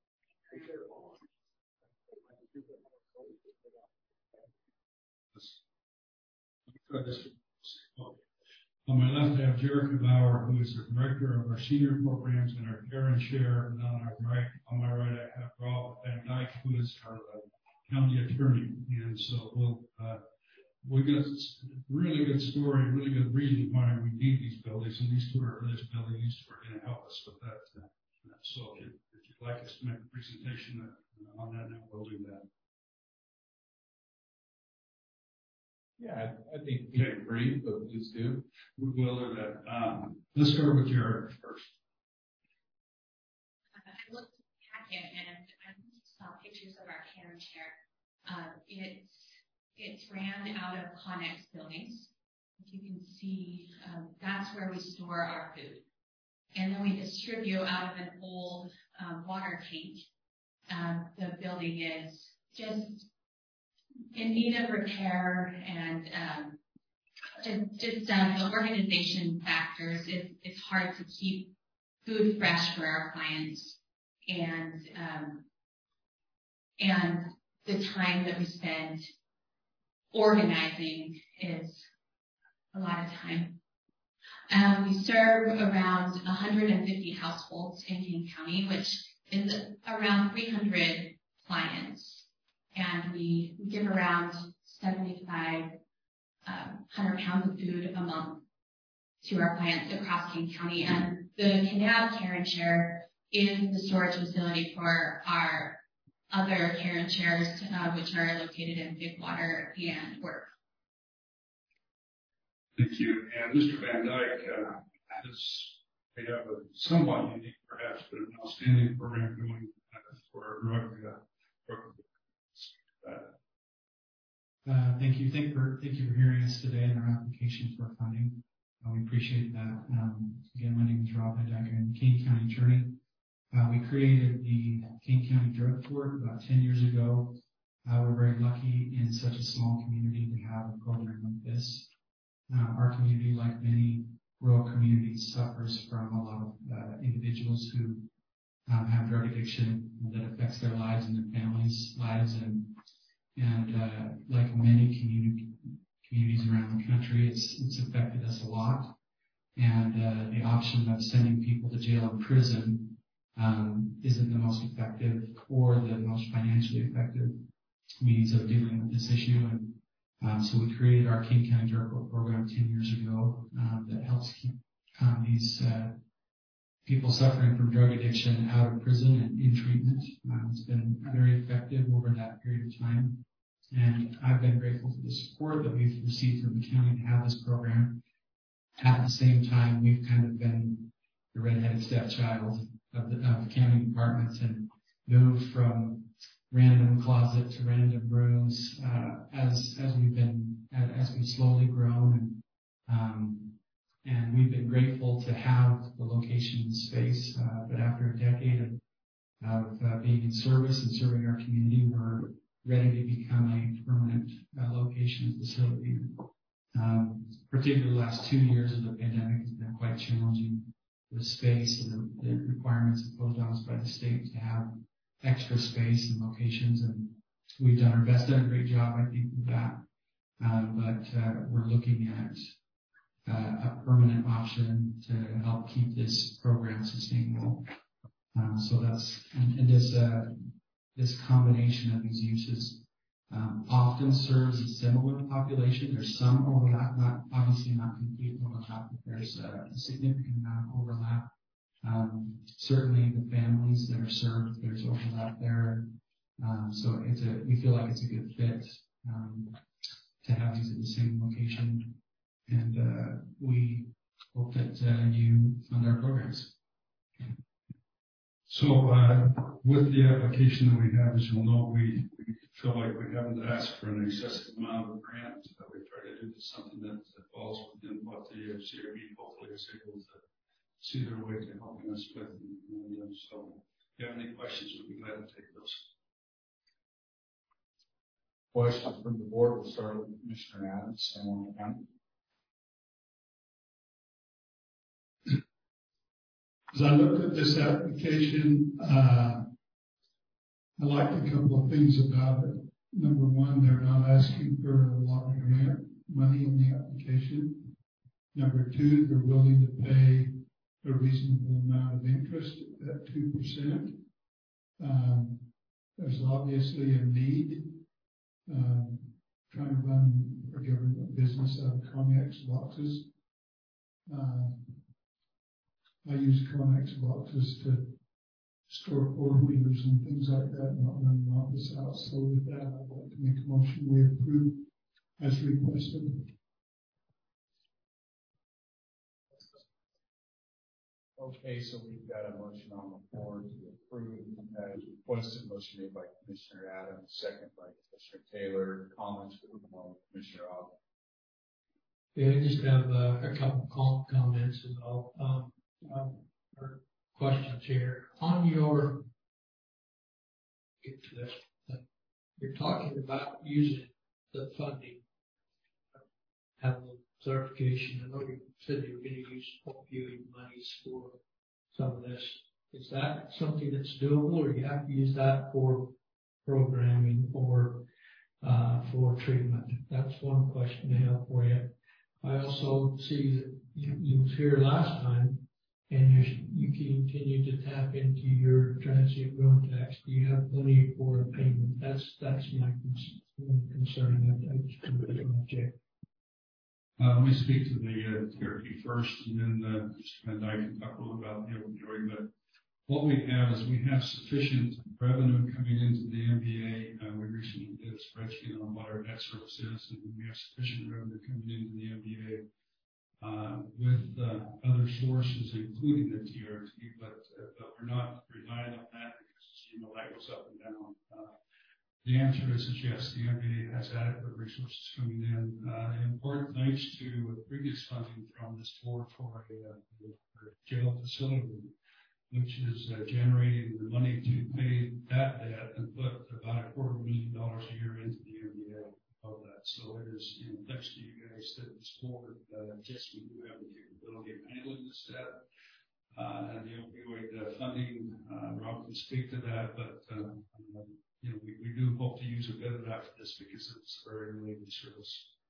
On my left, I have Jerica Bauer, who is the director of our senior programs and our care and share. And on our right, on my right, I have Rob Van Dyke, who is our uh, county attorney. And so we'll, uh, we got a really good story, really good reason why we need these buildings, and these two are, this building, these two are going to help us with that. Uh, so if, if you'd like us to make a presentation uh, on that, then we'll do that. Yeah, I, I think we can agree, but please do. We will do that. Um, let's start with Jared first. I looked at the packet and I saw pictures of our care and share. Uh, it's it's ran out of Connex buildings. If you can see, um, that's where we store our food, and then we distribute out of an old um, water tank. Um, the building is just in need of repair and um, just, just uh, the organization factors, it's, it's hard to keep food fresh for our clients, and um, and the time that we spend organizing is a lot of time. Um, we serve around one hundred fifty households in King County, which is around three hundred clients, and we give around seventy-five um, hundred pounds of food a month to our clients across King County. And the Kanab Care and Share is the storage facility for our other care and shares, uh, which are located in Big Water and Worth. Thank you. And Mister Van Dyke, uh, has, we have a somewhat unique, perhaps, but an outstanding program going uh, for drug, uh, drug uh, Uh, thank you. Thank for thank you for hearing us today in our application for funding. Uh, we appreciate that. Um, again, my name is Rob Van Dyke. I'm a King County attorney. Uh, we created the King County Drug Court about ten years ago. Uh, we're very lucky in such a small community to have a program like this. Uh, our community, like many rural communities, suffers from a lot of uh, individuals who um, have drug addiction that affects their lives and their families' lives, and and uh, like many community communities around the country, it's it's affected us a lot. And uh, the option of sending people to jail and prison um, isn't the most effective or the most financially effective means of dealing with this issue. And um, so we created our King County Drug Court program ten years ago um, that helps keep um, these uh, people suffering from drug addiction out of prison and in treatment. Um, it's been very effective over that period of time. And I've been grateful for the support that we've received from the county to have this program. At the same time, we've kind of been the redheaded stepchild of the, of the county departments and moved from random closet to random rooms uh, as as we've been as we've slowly grown, and um, and we've been grateful to have the location and space. Uh, but after a decade of, of uh, being in service and serving our community, we're ready to become a permanent uh, location and facility. Um, particularly the last two years of the pandemic has been quite challenging with space and the, the requirements imposed on us by the state to have extra space and locations, and we've done our best, done a great job, I think, with that. Um, but uh, we're looking at uh, a permanent option to help keep this program sustainable. Um, so that's and, and this uh, this combination of these uses um, often serves a similar population. There's some overlap, not obviously not complete overlap, but there's a, a significant amount of overlap. Um, certainly the families that are served, there's overlap there. Um, so it's a, we feel like it's a good fit um, to have these at the same location. And uh, we hope that uh, you fund our programs. So uh, with the application that we have, as you'll know, we, we feel like we haven't asked for an excessive amount of grant. Uh, we try to do something that, that falls within what the C R B hopefully is able to see their way to helping us with. And, and so if you have any questions, we'd be glad to take those. Questions from the board. We'll start with Commissioner Adams, San Juan County. As I looked at this application, uh, I liked a couple of things about it. Number one, they're not asking for a lot of grant money in the application. Number two, they're willing to pay a reasonable amount of interest at two percent. Um, there's obviously a need. Um, trying to run a government business out of Connex boxes. Uh, I use Connex boxes to store four-wheelers and things like that, not run an office out. So with that, I'd like to make a motion we approve as requested. Okay, so we've got a motion on the floor to approve as requested. Motion made by Commissioner Adams, second by Commissioner Taylor. Comments from Commissioner Ogden. Yeah, I just have uh, a couple of comments and all, um, um, or questions here. On your, get to this, uh, you're talking about using the funding, have a little clarification. I know you said you were going to use opioid monies for some of this. Is that something that's doable, or you have to use that for programming or uh, for treatment? That's one question I have for you. I also see that you, you was here last time, and you you continue to tap into your transient room tax. Do you have money for a payment? That's that's my concern. I, I just want to object. Uh, let me speak to the uh, therapy first, and then uh, Mister Van Dyke can talk a little about the opioid. But what we have is we have sufficient revenue coming into the M B A. Uh, we recently did a spreadsheet on what our debt service is, and we have sufficient revenue coming into the M B A uh, with uh, other sources, including the T R T. But uh, but we're not relying on that because you know that goes up and down. Uh, The answer is, is yes, the M B A has adequate resources coming in. Uh, in part thanks to previous funding from this board for a, uh, a jail facility, which is uh, generating the money to pay that debt and put about a quarter million dollars a year into the M B A of that. So it is, you know, thanks to you guys that this board, uh, yes, we do have the capability of handling this debt. Uh, and the opioid uh, funding, uh, Rob can speak to that, but uh, um, you know, we, we do hope to use a bit of that for this because it's a very related service.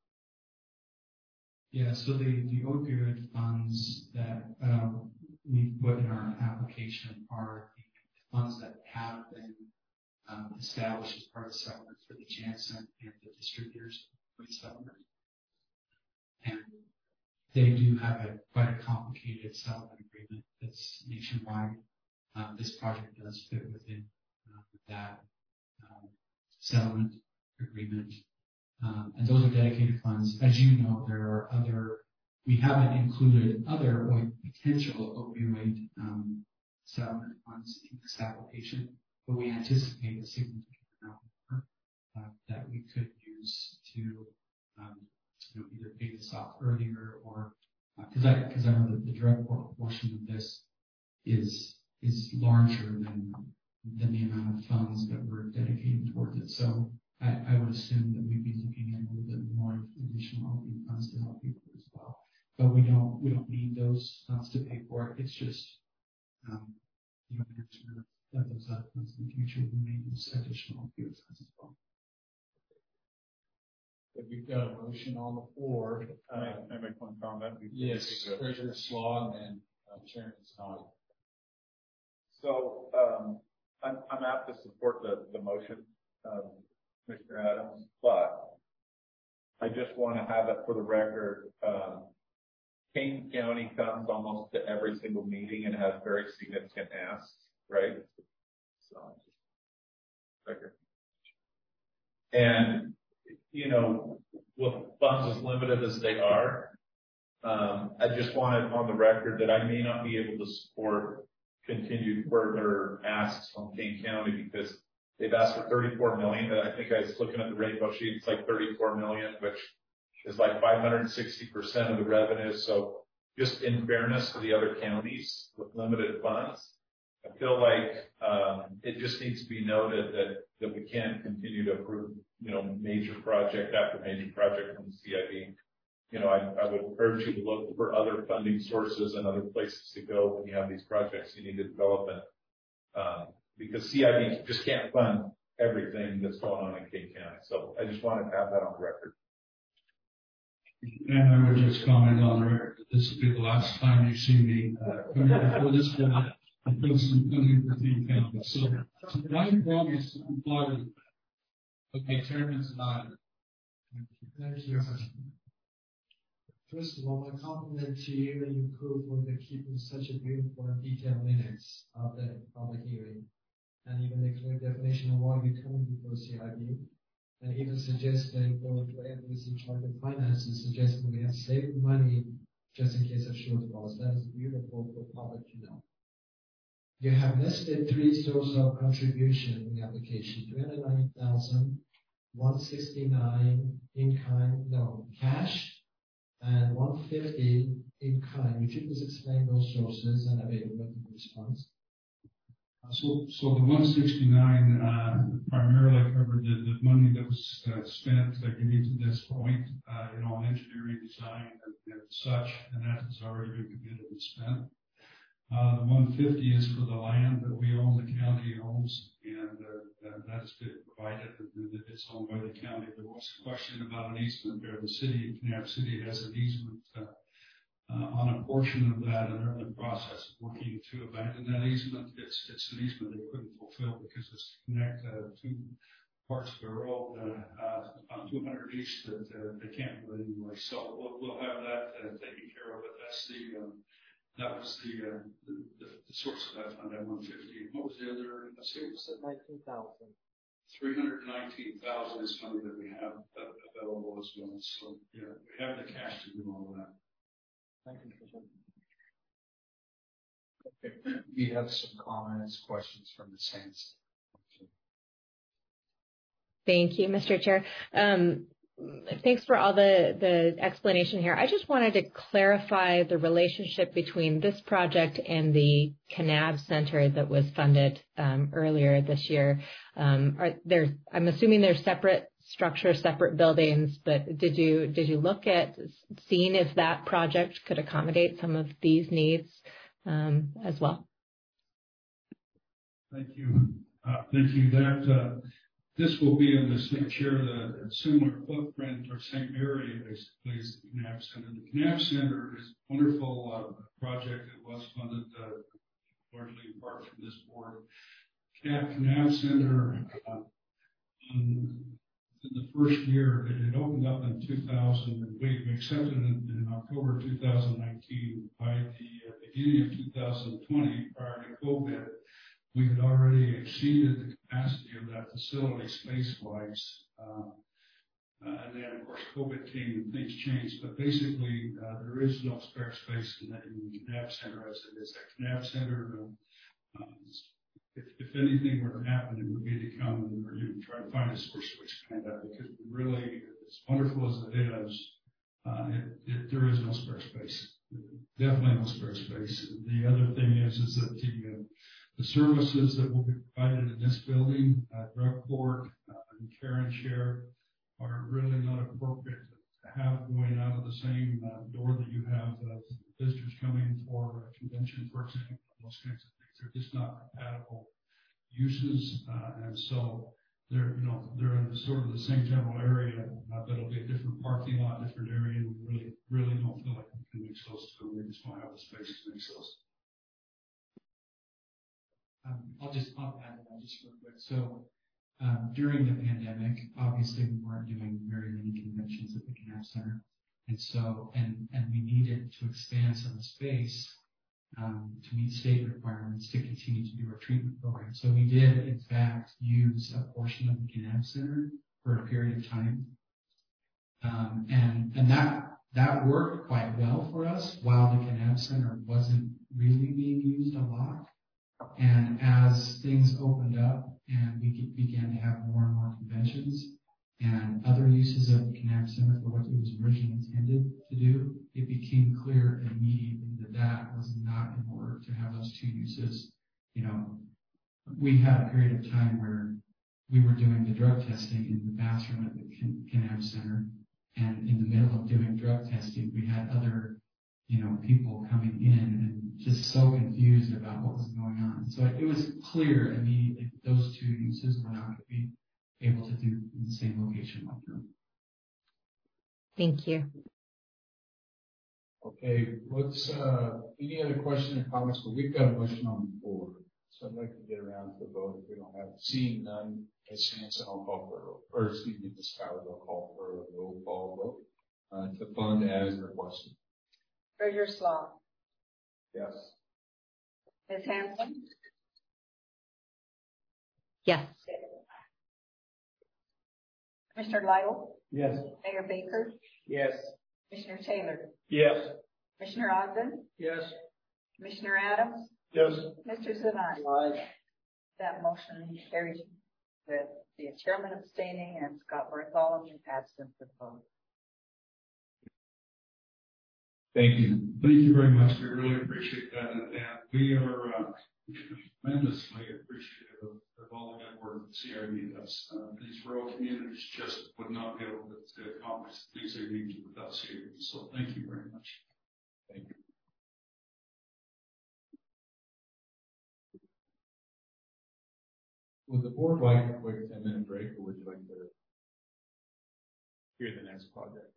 Yeah, so the, the opioid funds that um, we put in our application are the funds that have been um, established as part of the settlement for the Janssen and the distributors opioid settlement. And they do have a quite a complicated settlement agreement that's nationwide. Um, this project does fit within uh, that um, settlement agreement. Um, and those are dedicated funds. As you know, there are other, we haven't included other or potential opioid um, settlement funds in this application, but we anticipate a significant amount more uh, that we could use to um, you know, either pay this off earlier or because uh, I because I know that the direct portion of this is is larger than than the amount of funds that we're dedicating towards it. So I, I would assume that we'd be looking at a little bit more additional funds to help people as well. But we don't we don't need those funds to pay for it. It's just um, you know, that those other funds in the future we may use additional funds as well. We've got a motion on the floor. Uh, Can I make one comment? Yes, Treasurer Slaw and uh, Chairman Snow. So um, I'm, I'm apt to support the, the motion, um, Commissioner Adams, but I just want to have it for the record. Um, Kane County comes almost to every single meeting and has very significant asks, right? So, record. And you know, with funds as limited as they are, um, I just wanted on the record that I may not be able to support continued further asks from Kane County because they've asked for thirty-four million. I think I was looking at the rainbow sheet. It's like thirty-four million, which is like five hundred sixty percent of the revenue. So just in fairness to the other counties with limited funds, I feel like um, it just needs to be noted that that we can't continue to approve, you know, major project after major project from the C I B. You know, I, I would urge you to look for other funding sources and other places to go when you have these projects you need to develop in. Um, because C I B just can't fund everything that's going on in King County. So I just wanted to have that on the record. And I would just comment on the record that this will be the last time you see me uh, come here before this board and put some funding for King County. So I promise to comply with. Okay, Chairman's not. Thank you. First of all, my compliment to you and your crew for the keeping such a beautiful and detailed minutes of the public hearing, and even the clear definition of why you're coming before C I B, and even suggesting, or whoever is in charge of finances, suggesting we have saved money just in case of shortfalls. That is beautiful for public to know. You have listed three sources of contribution in the application: three hundred ninety thousand, one sixty-nine in kind, no cash, and one fifty in kind. Would you please explain those sources and availability response? So, so the one sixty-nine, uh, primarily covered the, the money that was uh, spent uh, getting to this point, uh, you know, on engineering design and, and such, and that has already been committed and spent. Uh, the one fifty is for the land that we own, the county owns, and, uh, that has been provided, and it's owned by the county. There was a question about an easement there. The city, Kanab City has an easement, uh, Uh, on a portion of that, and they're in the process of working to abandon that easement. It's, it's an easement they couldn't fulfill because it's to connect uh, two parts of the road, uh, uh, on two hundred east that uh, they can't do it anyway. So we'll, we'll have that uh, taken care of. But that's the, um, that was the, uh, the, the, the source of that fund at one fifty. What was the other? Let's see, it was at nineteen thousand. three hundred nineteen thousand is money that we have uh, available as well. So yeah, we have the cash to do all of that. Thank you, Commissioner. Okay. We have some comments, questions from the Saints. Thank you, Mister Chair. Um, thanks for all the, the explanation here. I just wanted to clarify the relationship between this project and the Kanab Center that was funded um, earlier this year. Um, are there? I'm assuming they're separate structures, separate buildings, but did you did you look at seeing if that project could accommodate some of these needs um, as well? Thank you. Uh, thank you. That uh, this will be in the same share, the similar footprint or same area basically as the Kanab Center. The Kanab Center is a wonderful uh, project that was funded uh, largely in part from this board. Kanab Center. Uh, um, In the first year, it, it opened up in two thousand, and we, we accepted it in, in October two thousand nineteen. By the uh, beginning of two thousand twenty, prior to COVID, we had already exceeded the capacity of that facility space-wise. Uh, uh, and then, of course, COVID came and things changed. But basically, uh, there is no spare space in, the, in the Kanab Center as it is. That Kanab Center, uh, uh, If, if anything were to happen, it would be to come and you know, try to find a source to expand that, because really, as wonderful as it is, uh, it, it, there is no spare space. Definitely no spare space. The other thing is, is that the, uh, the services that will be provided in this building, uh, drug court, uh, and care and share, are really not appropriate to have going out of the same uh, door that you have uh, visitors coming for a convention, for example, those kinds of things. They're just not compatible uses, uh, and so they're, you know, they're in the, sort of the same general area, uh, but it'll be a different parking lot, different area, and we really, really don't feel like we can mix those two. We just don't have the space to mix those. Um, I'll just I'll add that just real quick. So um, during the pandemic, obviously we weren't doing very many conventions at the Kanab Center, and so and and we needed to expand some space Um, to meet state requirements to continue to do our treatment program. So we did, in fact, use a portion of the Kanab Center for a period of time. Um, and and that that worked quite well for us while the Kanab Center wasn't really being used a lot. And as things opened up and we began to have more and more conventions and other uses of the Kanab Center for what it was originally intended to do, it became clear immediately that that was not in order to have those two uses. You know, we had a period of time where we were doing the drug testing in the bathroom at the Kanab Center, and in the middle of doing drug testing, we had other, you know, people coming in and just so confused about what was going on. So it was clear immediately that those two uses were not going to be able to do in the same location long term. Thank you. Okay, let's, uh, any other questions or comments? But we've got a motion on the floor, so I'd like to get around to the vote if we don't have, seeing none, as Hanson, I'll call for, or excuse me, Miz Powers, I'll call for a roll call vote, uh, to fund as requested. Treasurer Slaw. Yes. Miz Hanson. Yes. Mister Lytle. Yes. Mayor Baker. Yes. Commissioner Taylor. Yes. Commissioner Ogden. Yes. Commissioner Adams. Yes. Mister Zavai. Aye. That motion carries with the chairman abstaining and Scott Bartholomew absent for the vote. Thank you. Thank you very much. We really appreciate that. And, and we are, uh, tremendously appreciative of, of all the good work that C I B does. Uh, these rural communities just would not be able to, to accomplish the things they need to without C I B. So thank you very much. Thank you. Would the board like a quick ten minute break, or would you like to hear the next project?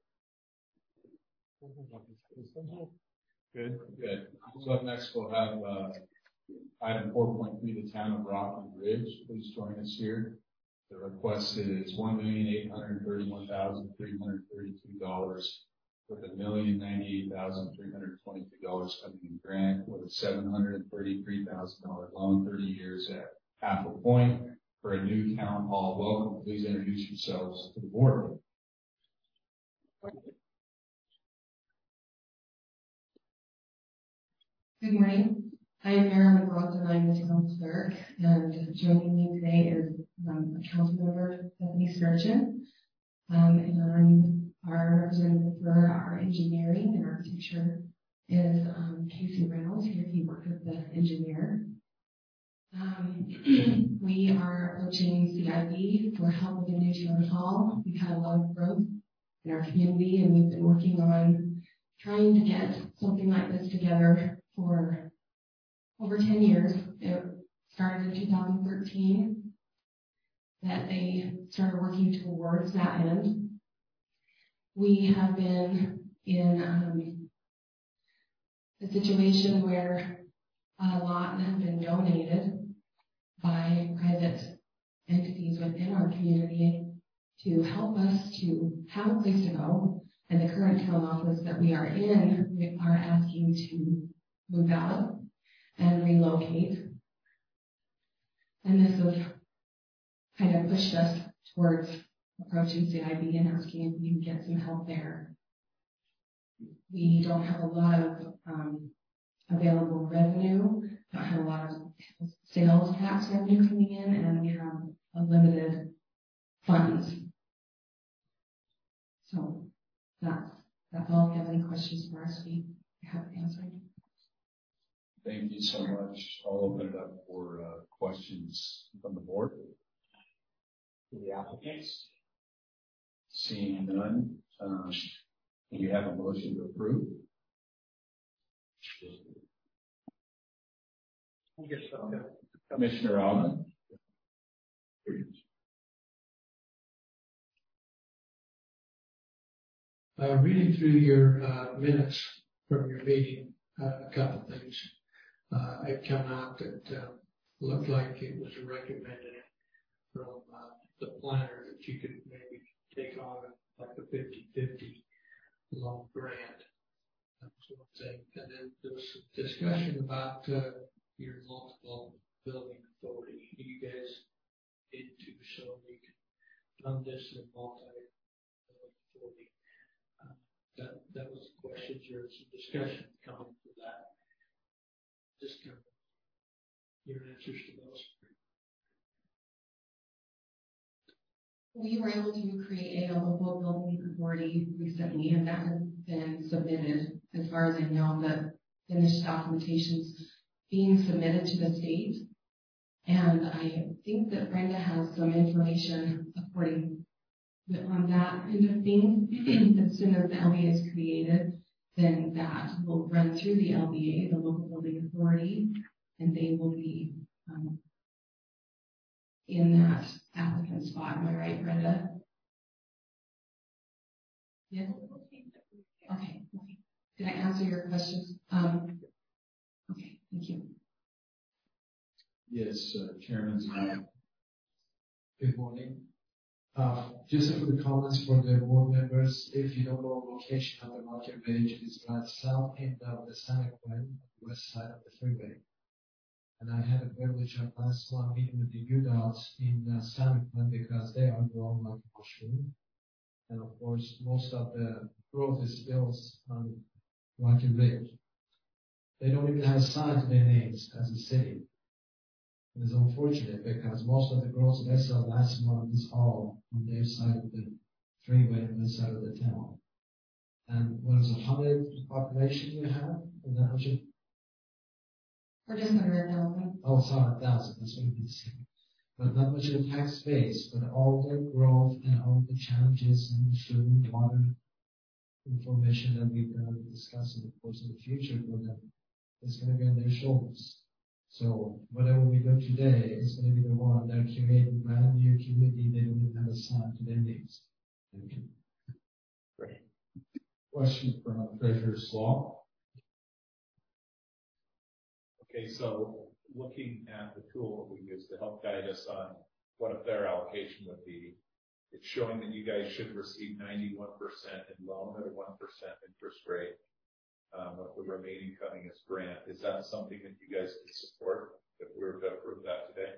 Good, good. So up next we'll have uh, item four point three, the town of Rocky Ridge. Please join us here. The request is one million eight hundred thirty-one thousand three hundred thirty-two dollars with a million ninety-eight thousand three hundred twenty-two dollars coming in grant with a seven hundred thirty-three thousand dollars loan, thirty years at Apple Point for a new town hall. Welcome. Please introduce yourselves to the board. Good morning. I am Marilyn Roth, and I'm the town clerk. And joining me today is um, a council member, Bethany Sturgeon, um, and I'm our representative for our engineering and architecture is um, Casey Reynolds. Here he worked with the engineer. Um, we are approaching C I B for help with a new town hall. We've had a lot of growth in our community, and we've been working on trying to get something like this together for over ten years. It started in two thousand thirteen that they started working towards that end. We have been in um, a situation where a lot has been donated by private entities within our community to help us to have a place to go. And the current town office that we are in, we are asking to move out and relocate. And this has kind of pushed us towards approaching C I B and asking if we can get some help there. We don't have a lot of um, available revenue, don't have a lot of sales tax revenue coming in, and we have a limited funds. So that's, that's all. If you have any questions for us, we have answered. Thank you so much. I'll open it up for uh, questions from the board. The applicants. Seeing none, um, do you have a motion to approve? Commissioner Allen. Uh, reading through your uh, minutes from your meeting, uh, a couple things. Uh, it come out that uh, looked like it was recommended from uh, the planner that you could maybe take on like a fifty-fifty loan grant. That was one thing. And then there was some discussion about uh, your multiple building authority you guys into so you can fund this in multi building authority. Uh, that that was the question. There was some discussion coming to that. Just kind of your answers to those. We were able to create a local building authority recently, and that has been submitted. As far as I know, the finished documentation's being submitted to the state. And I think that Brenda has some information according on that end of things. As soon as the L B A is created, then that will run through the L B A, the local building authority, and they will be um, in that applicant spot. Am I right, Brenda? Yes? Okay. Okay. Did I answer your questions? Um, okay, thank you. Yes, uh, Chairman Zion. Good morning. Uh, just a few comments for the board members. If you don't know the location of the Rocky Ridge, it is right south end of the Sonic Line, west side of the freeway. And I had a privilege of last one meeting with the U DOTs in uh, Sonic Line because they are growing like a mushroom. And of course, most of the growth is built on Rocky Ridge. They don't even have signs to their names as a city. It is unfortunate because most of the growth that I saw last month is all on their side of the freeway and this side of the town. And what is a hundred population you have? Is that what you? We're just under a thousand. oh, sorry, thousand, that's what it is. But not much of the tax base, but all the growth and all the challenges and the student water information that we're going to discuss in the course of the future for them is going to be on their shoulders. So whatever we do today is going to be the one that create a brand new community they don't even have a sign to their names. Thank you. Great. Question from Treasurer Slaw. Okay, so looking at the tool that we use to help guide us on what a fair allocation would be, it's showing that you guys should receive ninety-one percent in loan at a one percent interest rate, um, with the remaining coming as grant. Is that something that you guys can support if we were to approve that today?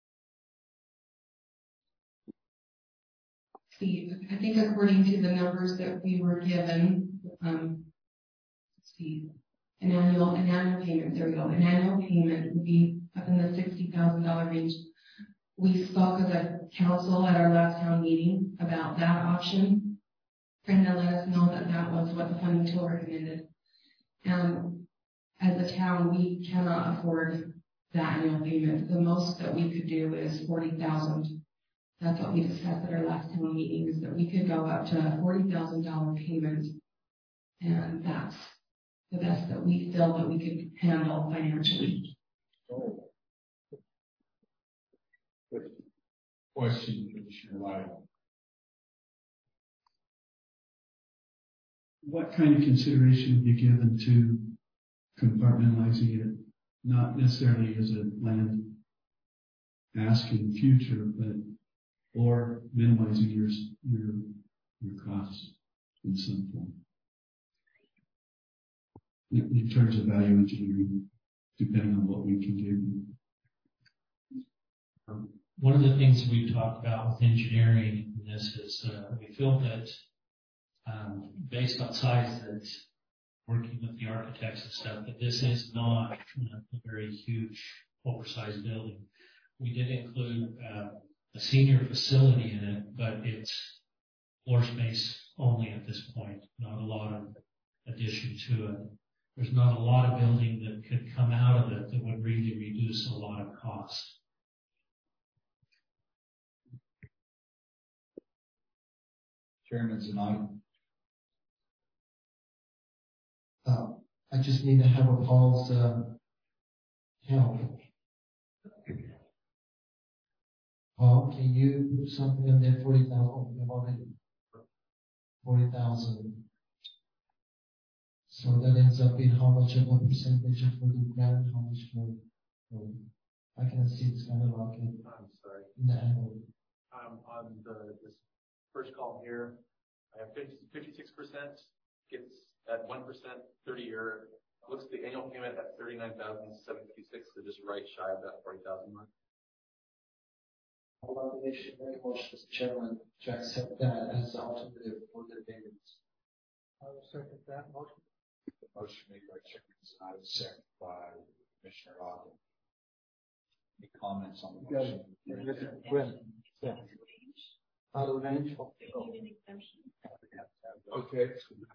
See, I think according to the numbers that we were given, um, let's see, an annual, an annual payment, there we go, an annual payment would be up in the sixty thousand dollar range. We spoke as a council at our last town meeting about that option. Brenda let us know that that was what the funding tool recommended. And as a town, we cannot afford that annual payment. The most that we could do is forty thousand. That's what we discussed at our last town meeting, is that we could go up to a forty thousand dollar payment. And that's the best that we feel that we could handle financially. Oh. Good question, Commissioner Lyle. What kind of consideration have you given to compartmentalizing it, not necessarily as a land ask in the future, but or minimizing your your your costs in some form in, in terms of value engineering, depending on what we can do? Um, one of the things we talked about with engineering in this is uh, we feel that um, based on size, that working with the architects and stuff, that this is not uh, a very huge oversized building. We did include uh, a senior facility in it, but it's floor space only at this point, not a lot of addition to it. There's not a lot of building that could come out of it that would really reduce a lot of cost. Chairman Zanoni. Uh, I just need to have a Paul's uh, help. Paul, can you put something in there? Forty thousand. We've already forty thousand. So that ends up being how much of a percentage of the grant? How much more? I can see it's kind of like it. I'm sorry. In the annual. Um, on the this first column here, I have fifty-six percent gets at one percent thirty year. Looks at the annual payment at thirty-nine thousand seven hundred fifty-six, so just right shy of that forty thousand mark. How about the issue, Mister Chairman, to accept that as the alternative for the payments? I will second that motion. The motion made by Chairman Zanoni, second by Commissioner Ogden. Any comments on the motion? Yeah. Out of range. Okay.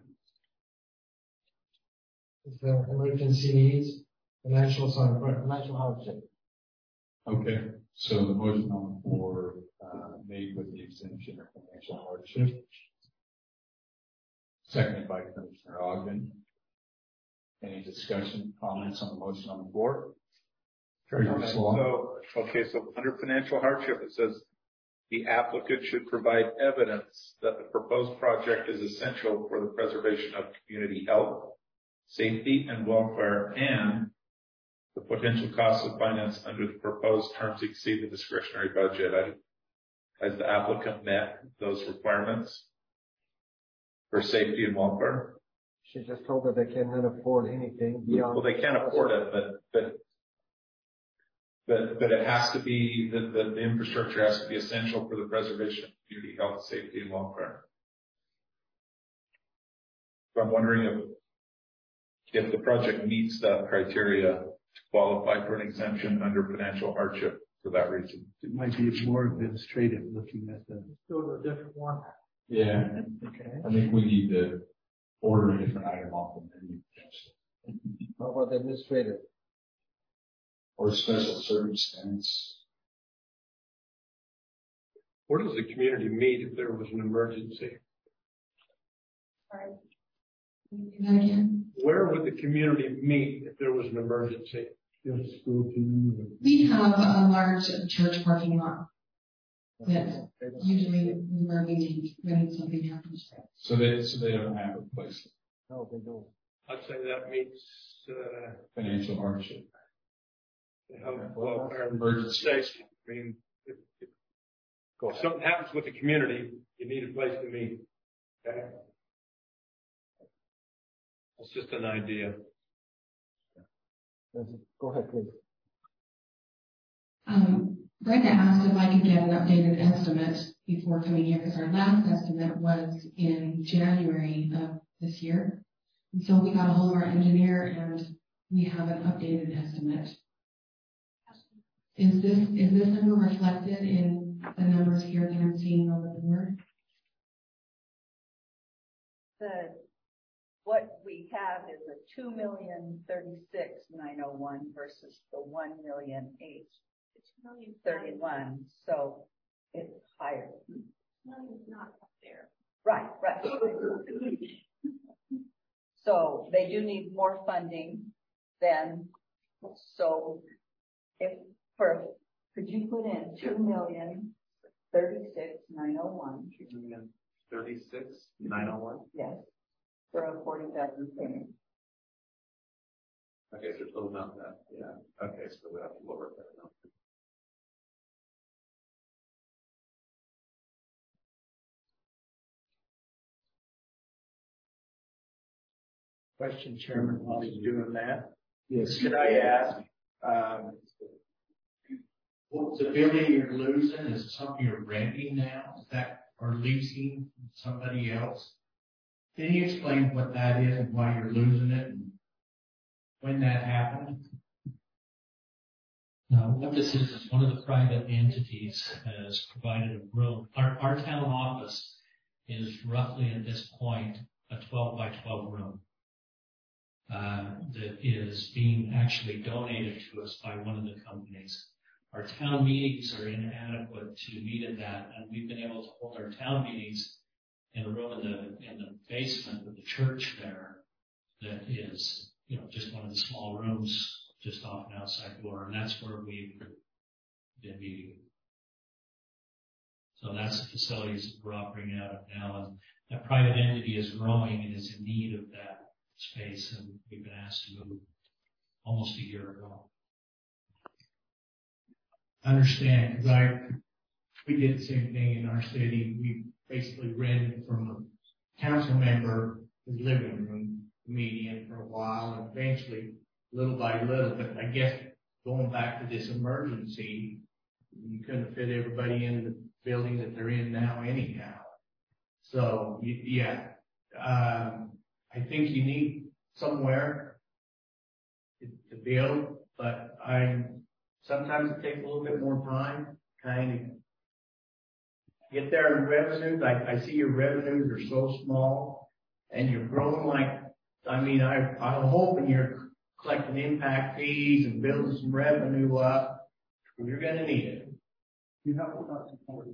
If there emergency needs, financial, sorry, financial hardship. Okay, so the motion on the floor uh, made with the exemption of financial hardship, seconded by Commissioner Ogden. Any discussion, comments on the motion on the floor? Okay, so, okay, so under financial hardship, it says the applicant should provide evidence that the proposed project is essential for the preservation of community health, safety, and welfare, and the potential costs of finance under the proposed terms exceed the discretionary budget. I, has the applicant met those requirements for safety and welfare? She just told that they cannot afford anything beyond. Well, they can't afford it, but but but but it has to be the, the, the infrastructure has to be essential for the preservation of community health, safety, and welfare. So I'm wondering if if the project meets that criteria to qualify for an exemption under financial hardship for that reason. It might be more administrative looking at the. Go to a different one. Yeah. Okay. I think we need to order a different item off the menu. How about the administrative? or special circumstance. Where does the community meet if there was an emergency? Sorry. Can you do that again? Where would the community meet if there was an emergency? We have a large church parking lot that usually we are meeting when something happens. So they, so they don't have a place. No, they don't. I'd say that meets, uh, Financial hardship. health, welfare, emergency. I mean, if, if, if something happens with the community, you need a place to meet. Okay? It's just an idea. Go ahead, please. Um, Brenda asked if I could get an updated estimate before coming here, because our last estimate was in January of this year. And so we got a hold of our engineer and we have an updated estimate. Is this, is this number reflected in the numbers here that I'm seeing on the board? The, what we have is a two million thirty-six nine oh one versus the one million eight thirty-one. So it's higher. Million's not up there. Right, right. So they do need more funding than, so if for, could you put in two million thirty-six nine oh one? two million thirty-six nine oh one? Yes, for a forty thousand payment. Okay, so total amount that, yeah. Okay, so we have to lower that amount. Question, Chairman, while he's doing that. Yes. Could I ask, um, what's the building you're losing? Is it something you're renting now? Is that, or leasing from somebody else? Can you explain what that is and why you're losing it and when that happened? Now, what this is, is one of the private entities has provided a room. Our, our town office is roughly at this point a twelve by twelve room. Uh, that is being actually donated to us by one of the companies. Our town meetings are inadequate to meet in that, and we've been able to hold our town meetings in a room in the in the basement of the church there that is, you know, just one of the small rooms just off an outside door, and that's where we've been meeting. So that's the facilities that we're operating out of now, and that private entity is growing and is in need of that space, and we've been asked to move almost a year ago. Understand, because I, we did the same thing in our city. We basically rented from a council member his living room median for a while, and eventually, little by little, but I guess going back to this emergency, you couldn't fit everybody in the building that they're in now anyhow. So, yeah, um, I think you need somewhere to, to build, but I sometimes it takes a little bit more time, kind of get there in revenues. I, I see your revenues are so small, and you're growing like, I mean, I, I'm hoping you're collecting impact fees and building some revenue up. You're going to need it. You have about forty.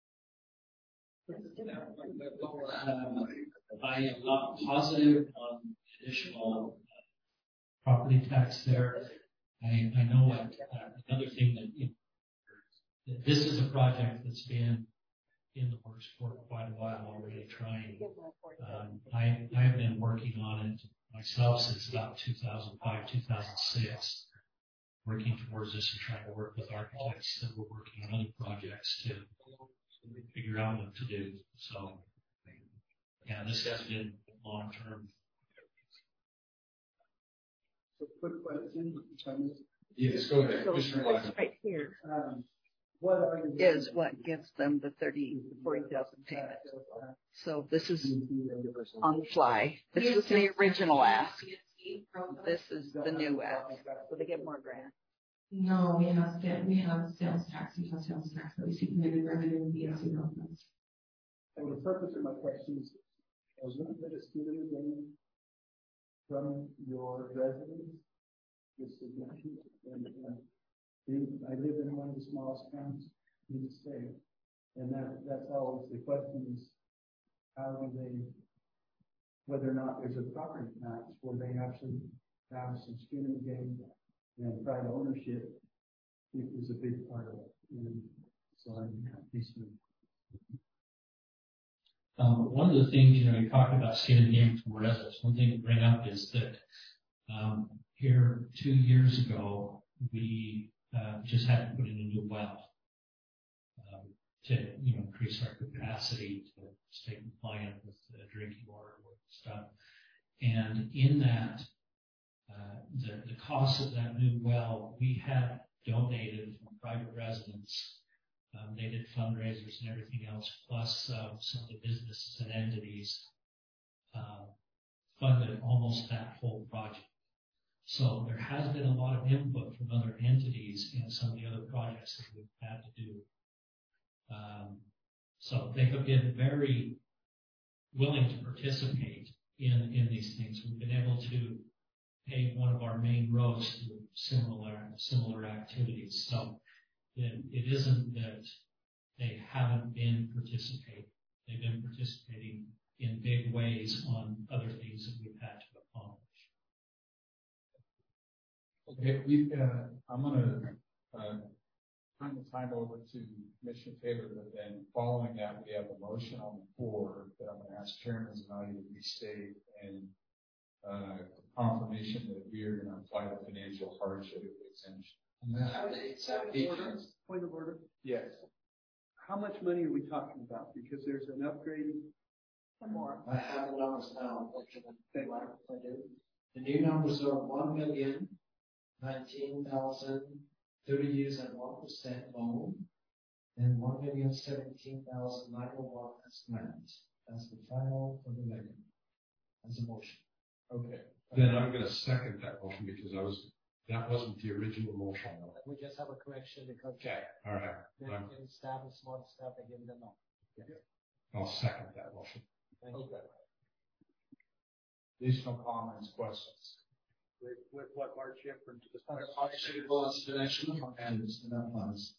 Um, I am not positive on additional uh, property tax there. I, I know what, uh, another thing that, you know, that this is a project that's been in the works for quite a while already trying. Um, I, I have been working on it myself since about two thousand five, two thousand six, working towards this and trying to work with architects that were working on other projects to figure out what to do. So, yeah, this has been long term. So, quick question. Yes, go ahead. So Just this right here Um, what are you is what gives them the thirty, forty thousand payment. So this is on the fly. This was the original ask. This is the new ask. So they get more grant. No, we have sta- we have sales tax, we have sales tax that we see committed in revenue and B S C governments. And the purpose of my question is, I was looking at a student again from your residence, your signature, and, and I live in one of the smallest towns in the state, and that, that's always the question is, how do they, whether or not there's a property tax where they actually have some skin in the game and pride ownership is a big part of it. And so I'm happy to. Um, one of the things, you know, you talked about skin in the game from residents. One thing to bring up is that um, here two years ago, we uh, just had to put in a new well um, to, you know, increase our capacity to stay compliant with the drinking water stuff. And in that, uh, the, the cost of that new well, we had donated from private residents. Um, they did fundraisers and everything else, plus uh, some of the businesses and entities uh, funded almost that whole project. So there has been a lot of input from other entities in some of the other projects that we've had to do. Um, so they have been very willing to participate in, in these things. We've been able to pave one of our main roads through similar, similar activities. So it, it isn't that they haven't been participating. They've been participating in big ways on other things that we've had to accomplish. Okay, we, uh, I'm gonna, uh, turn the time over to Commissioner Taylor, but then following that, we have a motion on the floor that I'm gonna ask Chairman Zanotti to restate and, uh, confirmation that we are gonna apply the financial hardship exemption. Point of order. Yes. How much money are we talking about? Because there's an upgrade. Some more. I have the numbers now. What should I do? The new numbers are one million nineteen thousand thirty years at one percent loan, and one million seventeen thousand nine hundred one as grant. That's the final for the million. As a motion. Okay. Then I'm going to second that motion because I was that wasn't the original motion. We just have a correction because okay. All right. Then in staff and small staff again the no. Yeah. I'll second that motion. Thank okay. You. Additional comments, questions? With, with what hardship from just hardship was financial and not funds.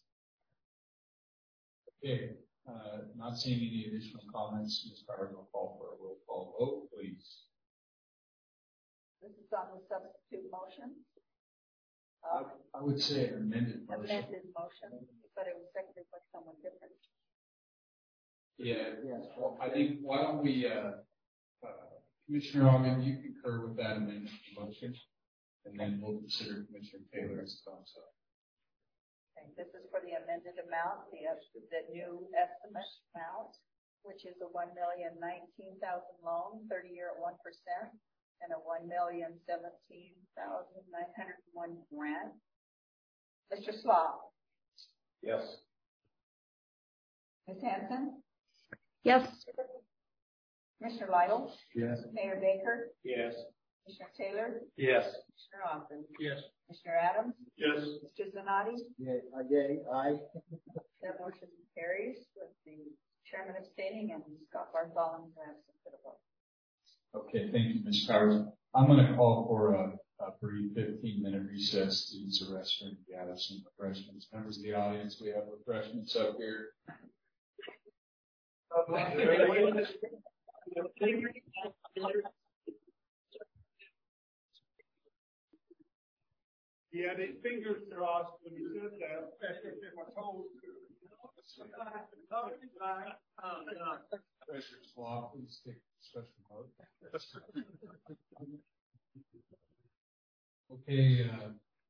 Okay. Uh, not seeing any additional comments, Miz Carter will call for a roll call vote, please. This is on the substitute motion. Uh, I, I would say an amended motion. Amended motion, but it was seconded by someone different. Yeah. Yes. Well, I think why don't we, uh, uh, Commissioner Ogden, you concur with that amended motion, and then we'll consider Commissioner Taylor's thumbs up. Okay, this is for the amended amount, the the new estimate amount, which is a one million nineteen thousand loan, thirty year at one percent, and a one million seventeen thousand nine hundred one grant. Mister Slop. Yes. Miz Hanson. Yes. Commissioner Lytle. Yes. Mayor Baker. Yes. Commissioner Taylor. Yes. Commissioner Ogden. Yes. Commissioner Adams. Yes. Mister Zanotti. Yay, uh, yay, aye. That motion carries with the chairman abstaining and Scott Bartholomew absent for the vote. Okay, thank you, Miz Towers. I'm going to call for a, a brief fifteen minute recess to use the restroom, gather some refreshments. Members of the audience, we have refreshments up here. Yeah, they fingers crossed when you said that. My toes. Commissioner Slop, please take special note. Okay, uh,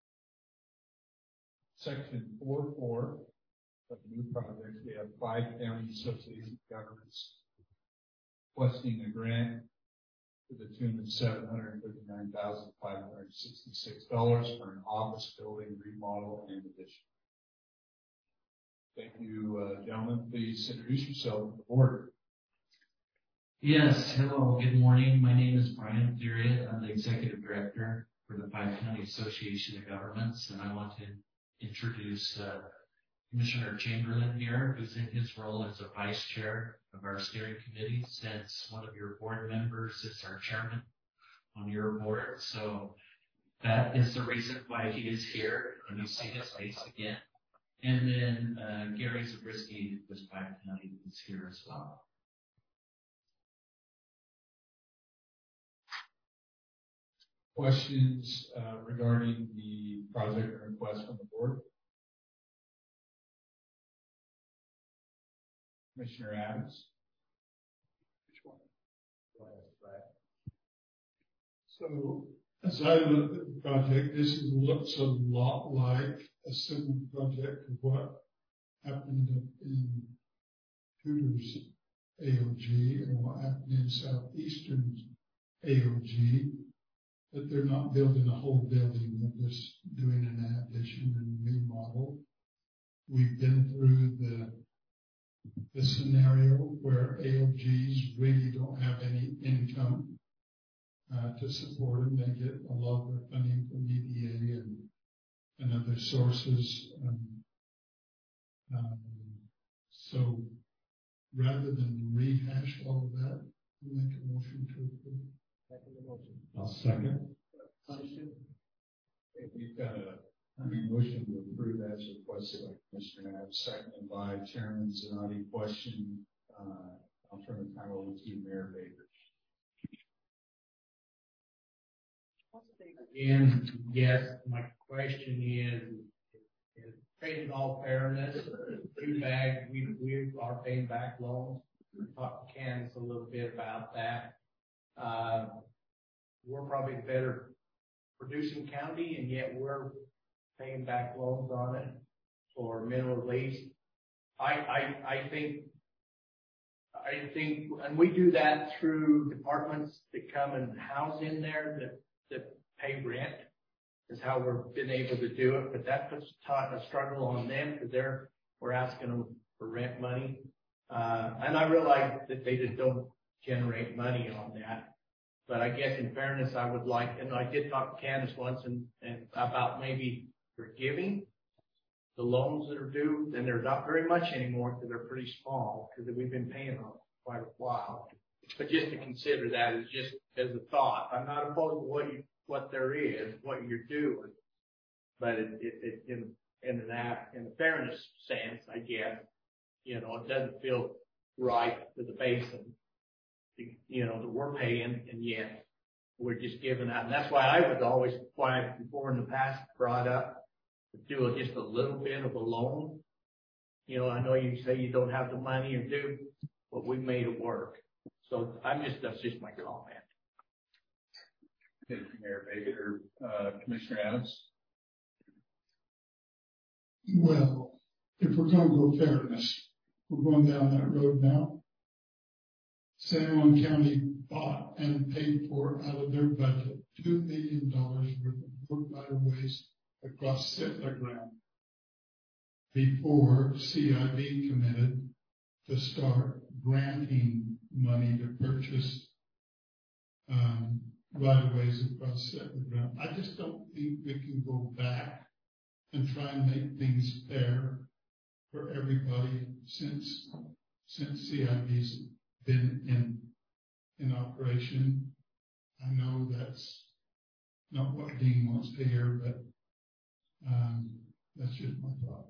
section four four of the new project, we have five county association governments requesting a grant to the tune of seven hundred thirty-nine thousand five hundred sixty-six dollars for an office building remodel and addition. Thank you, uh, gentlemen. Please introduce yourself to the board. Yes, hello, good morning. My name is Brian Thuria. I'm the executive director for the Five County Association of Governments, and I want to introduce uh, Commissioner Chamberlain here, who's in his role as a vice chair of our steering committee, since one of your board members is our chairman on your board. So That is the reason why he is here, and you see his face again. And then uh, Gary Zabriskie with Pike County is here as well. Questions uh, regarding the project or request from the board? Commissioner Adams? Go ahead, Brad. So as I look at the project, this is, looks a lot like a similar project to what happened up in Tudor's A O G and what happened in Southeastern's A O G, but they're not building a whole building, they're just doing an addition and remodel. We've been through the the scenario where A O Gs really don't have any income uh, to support them. They get a lot of their funding from E D A and, and other sources. Um, um, so rather than rehash all of that, we make a motion to approve. I'll second. We've got a I mean, motion to approve as requested by Commissioner Adams, seconded by Chairman Zanotti. Question, uh, I'll turn the time over to Mayor Baker. Again, yes, my question is, is in all fairness, too bad we, we are paying back loans. We talked to Candace a little bit about that. Uh, we're probably the better producing county, and yet we're paying back loans on it for mineral lease. I, I, I think, I think, and we do that through departments that come and house in there that, that pay rent is how we've been able to do it. But that puts a struggle on them because they're, we're asking them for rent money. Uh, and I realize that they just don't generate money on that. But I guess in fairness, I would like, and I did talk to Candace once and, and about maybe forgiving the loans that are due, and they're not very much anymore because they're pretty small because we've been paying on quite a while. But just to consider that as just as a thought, I'm not opposed to what you, what there is, what you're doing, but it, it, it in in an app, in the fairness sense, I guess, you know, it doesn't feel right to the basin, you know, that we're paying, and yet we're just giving out. And that's why I was always, why before in the past brought up to do a, just a little bit of a loan. You know, I know you say you don't have the money or do, but we made it work. So I'm just, that's just my comment. Thank you, Mayor Baker. Uh, Commissioner Adams? Well, if we're going to go fairness, we're going down that road now. San Juan County bought and paid for out of their budget two million dollars worth of work right of ways across Sittler ground before C I B committed to start granting money to purchase um, right of ways across Sittler ground. I just don't think we can go back and try and make things fair for everybody since since C I B's been in in operation. I know that's not what Dean wants to hear, but um, that's just my thought.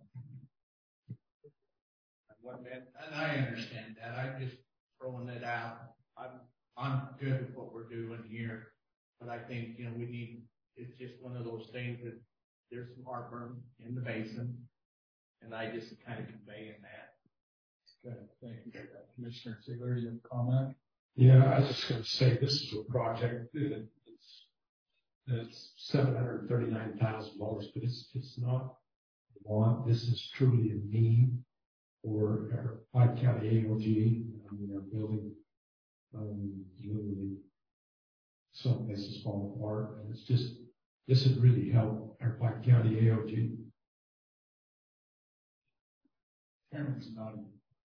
And I understand that. I'm just throwing it out. I'm I'm good with what we're doing here, but I think, you know, we need. It's just one of those things that there's some heartburn in the basin, and I just kind of conveying that. Good, thank you. Commissioner Ziegler, you have a comment? Yeah, I was just going to say this is a project that it's, it's seven hundred thirty-nine thousand dollars, but it's it's not one. This is truly a need for our Pike County A O G. I mean, our building um, literally some places fall apart, and it's just this would really help our Pike County A O G. Chairman's nodding.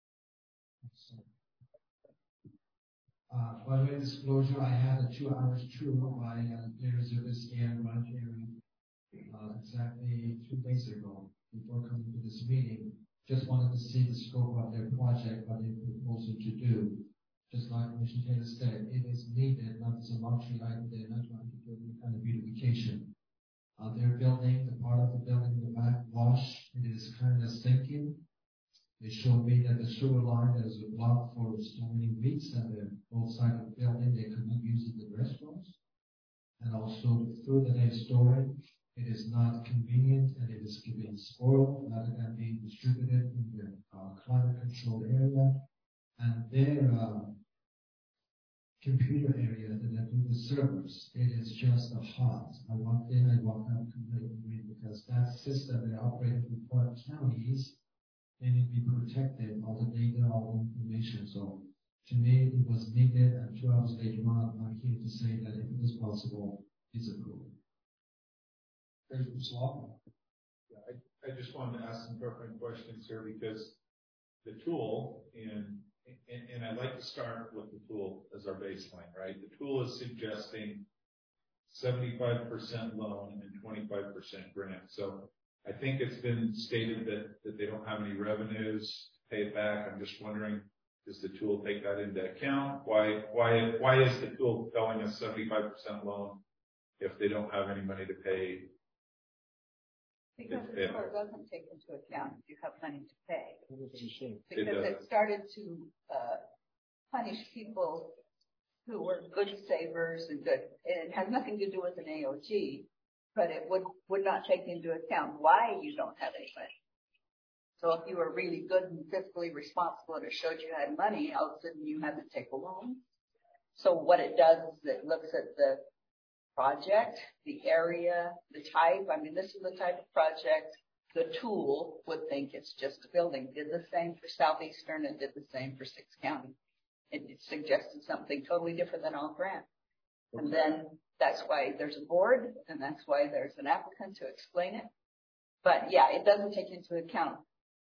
Uh, by way of disclosure, I had a two hours tour by uh, Larry Zabriskie and Ron Jerry uh, exactly two days ago before coming to this meeting. Just wanted to see the scope of their project, what they're proposing to do. Just like Commissioner Taylor said, it is needed, not as a luxury item. They're not trying to do any kind of beautification. streets and the both sides of the building, they could not use it as restaurants. And also the food that they store, it is not convenient and it is getting spoiled rather than being distributed in the uh, climate controlled area. And their uh, computer area that I do the servers, it is just a hot. I walked in, I walked out completely because that system they operate in four counties, they need to be protected, all the data, all the information. So to me, it was needed, and two hours later on, I'm here to say that if it is possible, it's approved. Yeah, I, I just wanted to ask some different questions here because the tool and, and and I'd like to start with the tool as our baseline, right? The tool is suggesting seventy-five percent loan and twenty-five percent grant. So I think it's been stated that, that they don't have any revenues to pay it back. I'm just wondering, does the tool take that into account? Why, why, why is the tool telling us seventy-five percent loan if they don't have any money to pay? Because the tool doesn't take into account if you have money to pay. It Because it started to uh, punish people who were good savers and good. It has nothing to do with an A O G, but it would, would not take into account why you don't have any money. So if you were really good and fiscally responsible and it showed you had money, all of a sudden you had to take a loan. So what it does is it looks at the project, the area, the type. I mean, this is the type of project the tool would think it's just a building. Did the same for Southeastern and did the same for Six County. It, it suggested something totally different than all grant. Okay. And then that's why there's a board and that's why there's an applicant to explain it. But yeah, it doesn't take into account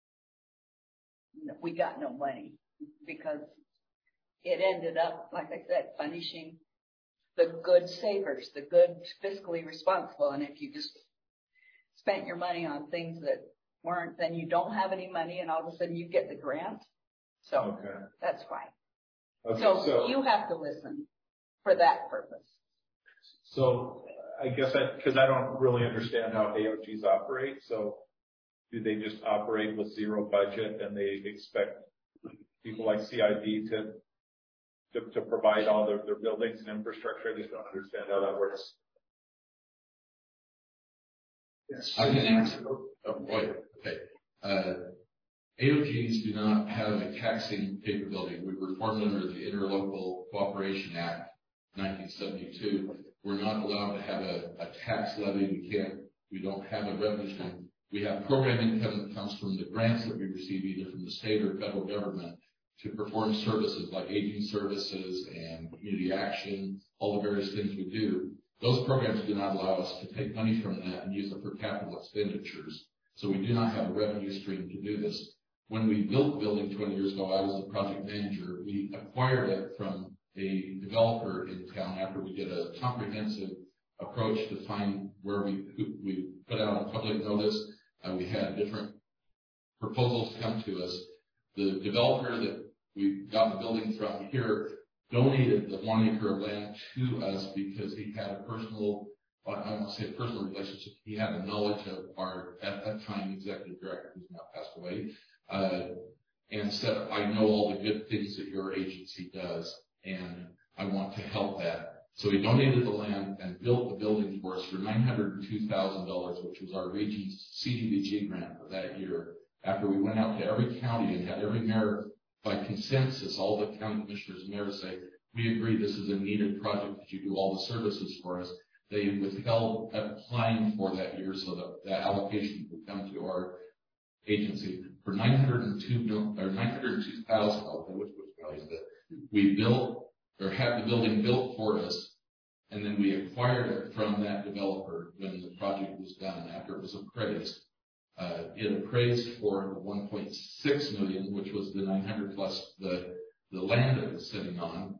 we got no money because it ended up, like I said, punishing the good savers, the good fiscally responsible. And if you just spent your money on things that weren't, then you don't have any money and all of a sudden you get the grant. So okay. That's why. Okay, so, so you have to listen for that purpose. So I guess I, because I don't really understand how A O Gs operate. So do they just operate with zero budget and they expect people like C I D to To, to provide all their, their buildings and infrastructure? I just don't understand how that works. Yes. I can answer. Oh, boy. Okay. Uh, A O Gs do not have a taxing capability. We were formed under the Interlocal Cooperation Act, nineteen seventy-two. We're not allowed to have a, a tax levy. We can't, we don't have a revenue stream. We have program income that comes from the grants that we receive either from the state or federal government to perform services like aging services and community action, all the various things we do. Those programs do not allow us to take money from that and use it for capital expenditures. So we do not have a revenue stream to do this. When we built the building twenty years ago, I was the project manager. We acquired it from a developer in town after we did a comprehensive approach to find where we, we put out a public notice. Uh, we had different proposals come to us. The developer that we got the building from here donated the one acre of land to us because he had a personal, I don't want to say a personal relationship. He had a knowledge of our, at that time, executive director who's now passed away, uh, and said, I know all the good things that your agency does, and I want to help that. So he donated the land and built the building for us for nine hundred two thousand dollars, which was our region's C D B G grant for that year. After we went out to every county and had every mayor, by consensus, all the county commissioners and mayors say, we agree this is a needed project that you do all the services for us. They withheld applying for that year so that that allocation would come to our agency for nine hundred two or nine hundred two thousand dollars, which was values that we built or had the building built for us, and then we acquired it from that developer when the project was done after it was appraised. Uh, it appraised for one point six million, which was the nine hundred plus the, the land it was sitting on.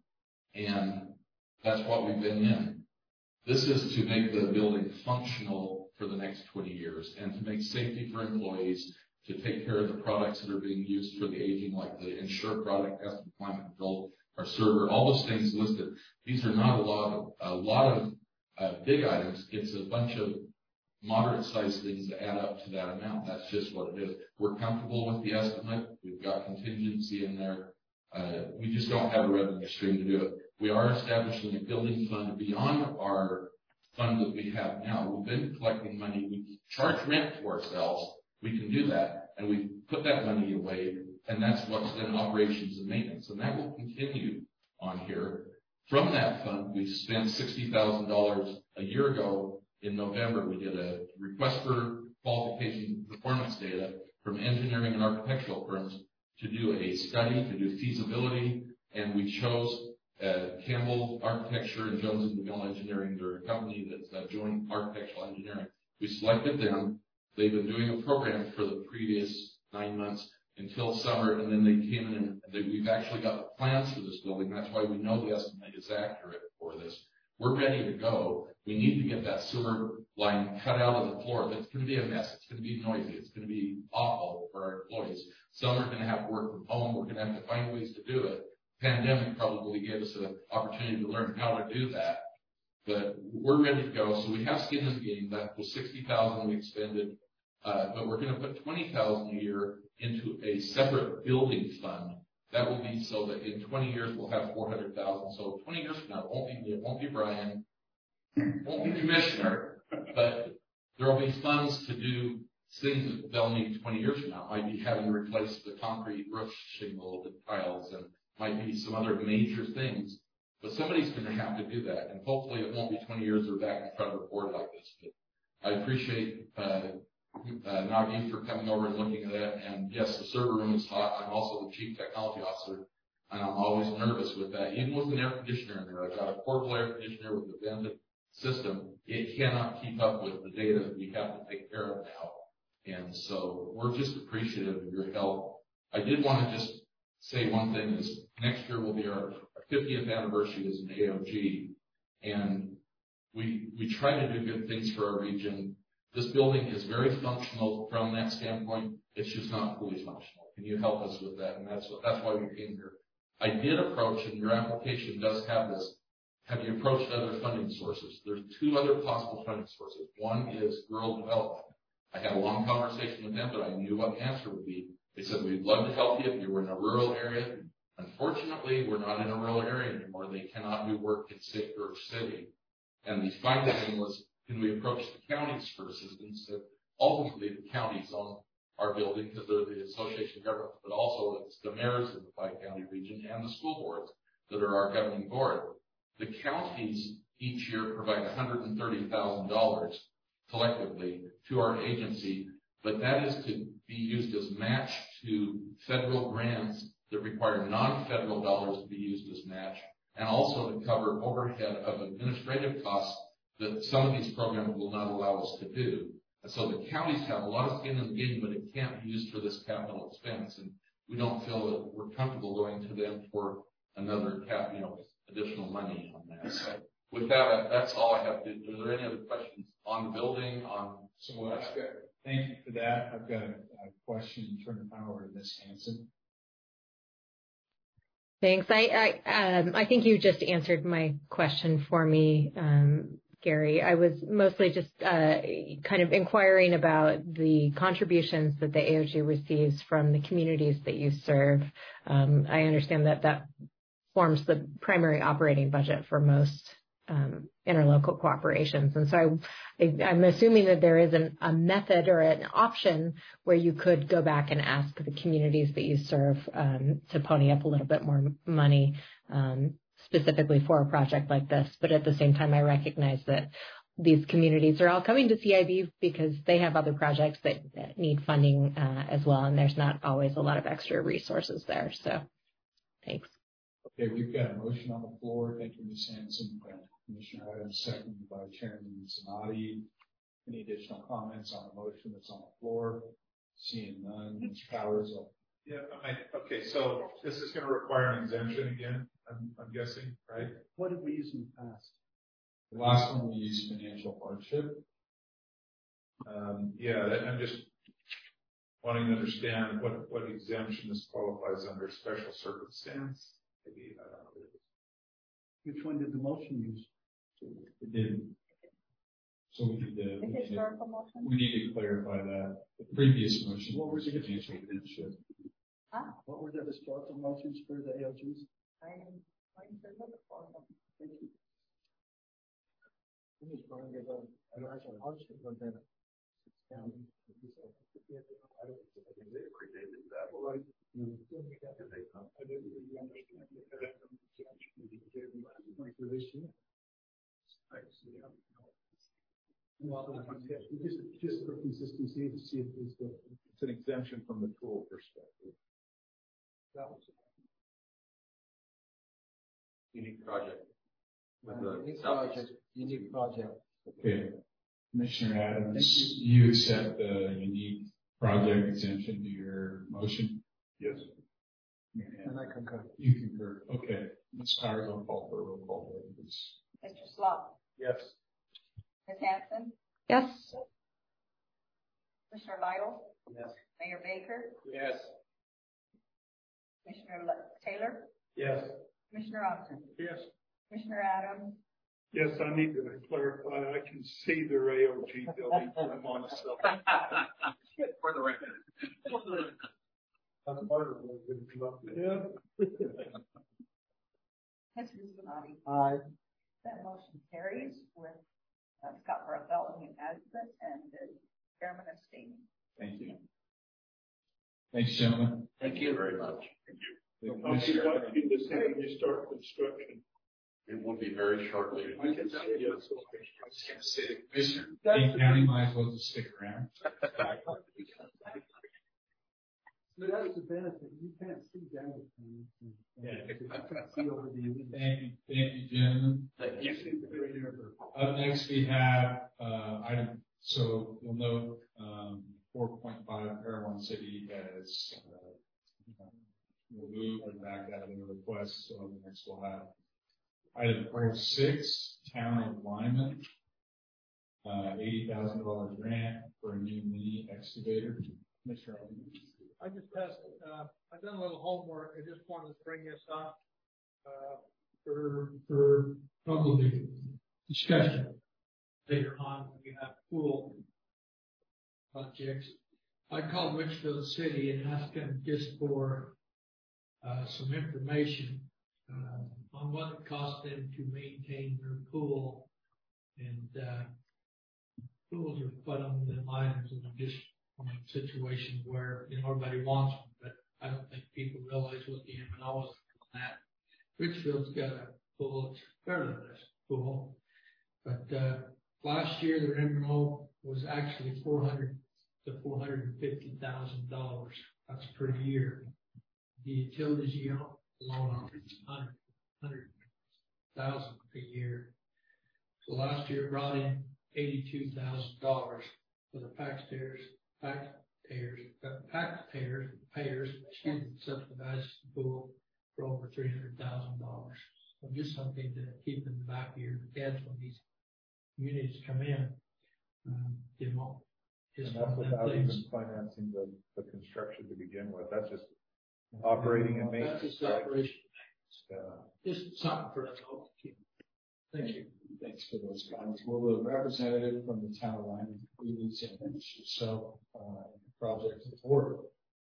And that's what we've been in. This is to make the building functional for the next twenty years and to make safety for employees, to take care of the products that are being used for the aging, like the Ensure product, has to be climate controlled, our server, all those things listed. These are not a lot of, a lot of uh, big items. It's a bunch of moderate sized things that add up to that amount. That's just what it is. We're comfortable with the estimate. We've got contingency in there. Uh, we just don't have a revenue stream to do it. We are establishing a building fund beyond our fund that we have now. We've been collecting money. We charge rent to ourselves. We can do that, and we put that money away, and that's what's in operations and maintenance, and that will continue on here. From that fund, we spent sixty thousand dollars a year ago in November. We did a request for qualification performance data from engineering and architectural firms to do a study, to do feasibility, and we chose uh, Campbell Architecture and Jones and DeMille Engineering. They're a company that's uh, joint architectural engineering. We selected them. They've been doing a program for the previous nine months until summer, and then they came in and they, we've actually got the plans for this building. That's why we know the estimate is accurate for this. We're ready to go. We need to get that sewer line cut out of the floor. That's going to be a mess. It's going to be noisy. It's going to be awful for our employees. Some are going to have to work from home. We're going to have to find ways to do it. Pandemic probably gave us an opportunity to learn how to do that. But we're ready to go. So we have skin in the game. That was sixty thousand dollars we expended. Uh, but we're going to put twenty thousand dollars a year into a separate building fund. That will be so that in twenty years we'll have four hundred thousand dollars. So twenty years from now, it won't be me, it won't be Brian, it won't be Commissioner, but there will be funds to do things that they'll need twenty years from now. It might be having to replace the concrete roof shingle, the tiles, and might be some other major things. But somebody's going to have to do that, and hopefully it won't be twenty years we're back in front of a board like this. But I appreciate uh, Uh, Nagi for coming over and looking at that. And yes, the server room is hot. I'm also the chief technology officer, and I'm always nervous with that. Even with an air conditioner in there, I've got a portable air conditioner with a vented system. It cannot keep up with the data that we have to take care of now. And so we're just appreciative of your help. I did want to just say one thing is next year will be our fiftieth anniversary as an A O G, and we we try to do good things for our region. This building is very functional from that standpoint. It's just not fully functional. Can you help us with that? And that's what, that's why we came here. I did approach, and your application does have this. Have you approached other funding sources? There's two other possible funding sources. One is rural development. I had a long conversation with them, but I knew what the answer would be. They said, we'd love to help you if you were in a rural area. Unfortunately, we're not in a rural area anymore. They cannot do work in St. George City. And the final thing was, can we approach the counties for assistance? So ultimately, the counties own our building because they're the association of governments, but also it's the mayors of the five-county region and the school boards that are our governing board. The counties each year provide one hundred thirty thousand dollars collectively to our agency, but that is to be used as match to federal grants that require non-federal dollars to be used as match, and also to cover overhead of administrative costs that some of these programs will not allow us to do. And so the counties have a lot of skin in the game, but it can't be used for this capital expense. And we don't feel that we're comfortable going to them for another cap, you know, additional money on that. So with that, that's all I have to do. Are there any other questions on the building? On so I've got, thank you for that. I've got a, a question. Turn the time over to Miz Hanson. Thanks. I I, um, I think you just answered my question for me. Um, Gary, I was mostly just uh, kind of inquiring about the contributions that the A O G receives from the communities that you serve. Um, I understand that that forms the primary operating budget for most um, interlocal cooperations. And so I, I'm assuming that there is an, a method or an option where you could go back and ask the communities that you serve um, to pony up a little bit more money um, specifically for a project like this. But at the same time, I recognize that these communities are all coming to C I B because they have other projects that, that need funding uh, as well, and there's not always a lot of extra resources there. So thanks. Okay, we've got a motion on the floor. Thank you, Miz Hanson. Commissioner Adams, seconded by Chairman Zanotti. Any additional comments on the motion that's on the floor? Seeing none, Miz Powers. Yeah, I, okay, so this is going to require an exemption again, I'm, I'm guessing, right? What did we use in the past? The last one we used financial hardship. Um, yeah, that, I'm just wanting to understand what, what exemption this qualifies under. Special circumstance. Maybe, I don't know. Which one did the motion use? It didn't. So we need to, we need to, we need to clarify that. The previous motion, what was the financial hardship? Huh? What were the historical motions for the A O Gs? I am going to look for them. Thank you. I'm just going to go. I don't actually know how to go there. I don't think they predated that. Well, I didn't really understand for this year. Well, just, just for consistency, to see if it's the. It's an exemption from the tool perspective. That was. Unique project. With Uh, the unique southeast. project, unique project. Okay. Commissioner Adams, you accept the unique project exemption to your motion? Yes. And I concur. You concur. Okay. Miz Powers, I'll call for a roll call vote, please. Mister Slot, Yes. Miz Hanson, Yes. Commissioner Lytle, Yes. Mayor Baker, Yes. Commissioner Le- Taylor, Yes. Commissioner Upton, Yes. Commissioner Adams, Yes, I need to clarify, I can see their A O G building from on the cell. For the record. That's part of what we're going to come up with. Yeah. Mister Zanotti. Aye. That motion carries with uh, Scott Bartholomew as president and the chairman abstaining. Thank you. Thanks, gentlemen. Thank you very much. Thank you. I'll be back to the same when you start construction. It will be very shortly. I can see you. I was going to say, Commissioner, Dane County might as well just stick around. So that is the benefit. You can't see down the thing. Yeah. You can't see over the. Thank you, thank you, gentlemen. Thank you. Up next, we have, uh, item, so you'll note, um, four point five, Parowan City has, uh, removed and backed out of the request, so next we'll have item four six, Town of Lyman, uh, eighty thousand dollar grant for a new mini excavator. Mister I just passed, uh, I've done a little homework. I just wanted to bring this up, uh, for, for probably discussion later on when we have pool projects. I called Richfield City and asked them just for, uh, some information, uh, on what it costs them to maintain their pool. And, uh, pools are put on the lines and just a situation where, you know, everybody wants them, but I don't think people realize what the M and O is on that. Richfield's got a pool, it's fairly nice pool, but, uh, last year their M and O was actually four hundred to four hundred and fifty thousand dollars. That's per year. The utilities, you know, alone on hundred, hundred thousand a year. So last year brought in eighty-two thousand dollars for the taxpayers. Taxpayers, uh, taxpayers, payers, excuse me, subsidized the pool for over three hundred thousand dollars. So just something to keep in the back of your heads when these communities come in. Um, you know, just And that's one of them without even things. financing the, the construction to begin with. That's just operating and maintenance. That's just operation. Yeah. Just something for us all to keep. Thank you. Thanks for those comments. Will the representative from the town of Lyman please introduce yourself, uh, project support?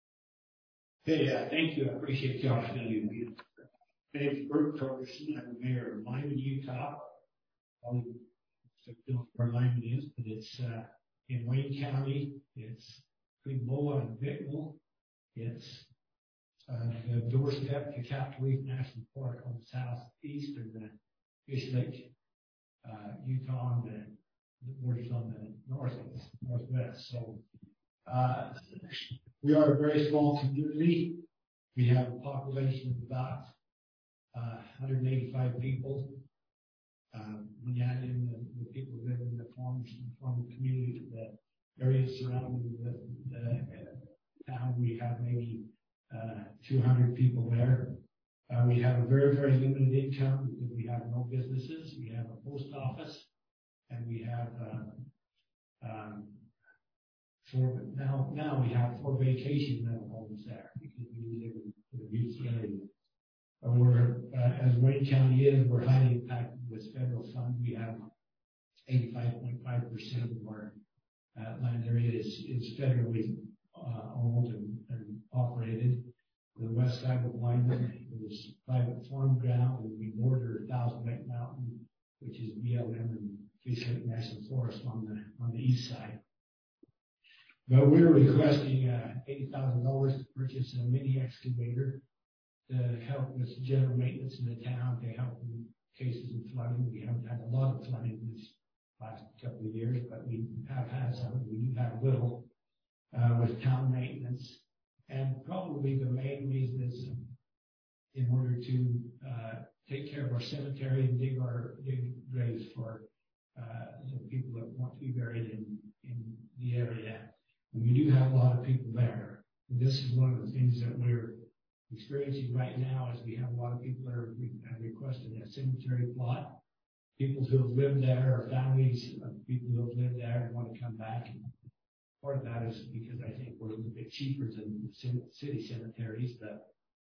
Hey, uh, thank you. I appreciate the opportunity to be here. Dave Burke Torgerson, I'm the mayor of Lyman, Utah. Um, I don't know where Lyman is, but it's, uh, in Wayne County. It's between Boa and Bicknell. It's, uh, the doorstep to Captain Reef National Park on the southeast of the Fish Lake, uh, Utah, and the, the borders on the north, northwest. So, uh, we are a very small community. We have a population of about, uh, one hundred eighty-five people. Um, when you add in the, the people who live in the farms, farm community, the areas surrounding the, the uh, town, we have maybe, uh, two hundred people there. Uh, we have a very, very limited income because we have no businesses. We have a post office, and we have uh, um, four. Now, now we have four vacation rental homes there because we live in the beach area. Uh, we're uh, as Wayne County is, we're highly impacted with federal funds. We have eighty-five point five percent of our uh, land area is is federally uh, owned and, and operated. The west side of Wyndham is private farm ground, and we border Thousand Lake Mountain, which is B L M and Fish Lake National Forest on the on the east side. But we're requesting uh, eighty thousand dollars to purchase a mini excavator to help with general maintenance in the town, to help in cases of flooding. We haven't had a lot of flooding this last couple of years, but we have had some. We do have little uh, with town maintenance. And probably the main reason is in order to uh, take care of our cemetery and dig our dig graves for uh, the people that want to be buried in, in the area. And we do have a lot of people there. And this is one of the things that we're experiencing right now, is we have a lot of people that are have requested a cemetery plot. People who have lived there, or families of people who have lived there and want to come back. And part of that is because I think we're a little bit cheaper than city cemeteries, but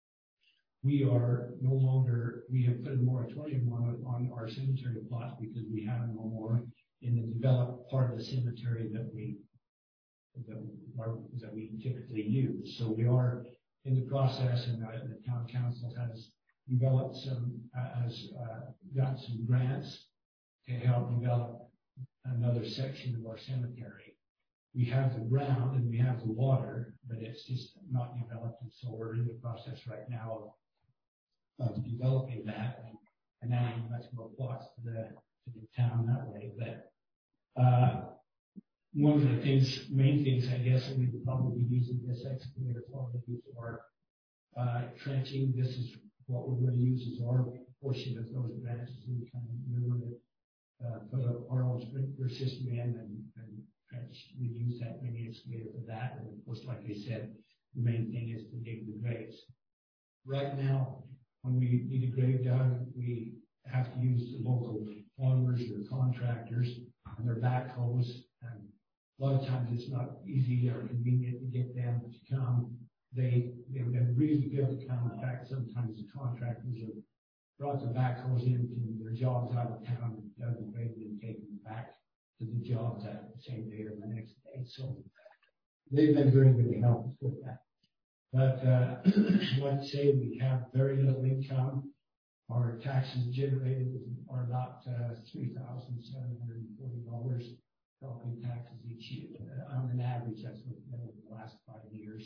we are no longer, we have put a moratorium on, on our cemetery plots because we have no more in the developed part of the cemetery that we that, are, that we typically use. So we are in the process, and uh, the town council has developed some, uh, has uh, got some grants to help develop another section of our cemetery. We have the ground and we have the water, but it's just not developed, and so we're in the process right now of, of developing that and, and adding much more plots to the to the town that way. But uh, one of the things, main things, I guess, that we would probably be using this excavator for for uh, trenching. This is what we're going to use as our portion of those branches, and we kind of we're going to uh, put up our own sprinkler system in and, and we use that mini excavator for that. And of course, like I said, the main thing is to dig the graves. Right now, when we need a grave dug, we have to use the local farmers or contractors and their backhoes. And a lot of times it's not easy or convenient to get them to come. They, they've been really good to come. In fact, sometimes the contractors have brought the backhoes in from their jobs out of town and dug the grave and taken them back to the jobs at the same day or the next day. So they've been very good to help us with that. But uh, let's say we have very little income. Our taxes generated are about uh, three thousand seven hundred forty dollars property taxes each year. Uh, on an average, that's what we've been over the last five years.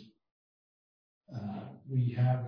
Uh, we have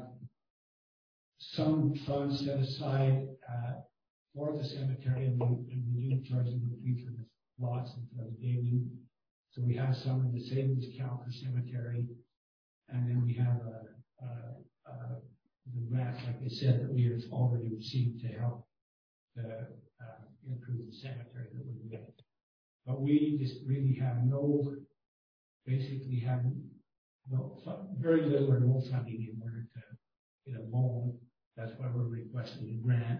some funds set aside uh, for the cemetery, and we, and we do charge them a fee for the lots and for the digging. So we have some in the savings account for cemetery, and then we have a, a, a the grant, like I said, that we have already received to help the, uh, improve the cemetery that we're doing. But we just really have no, basically have no, very little or no funding in order to get a loan. That's why we're requesting a grant.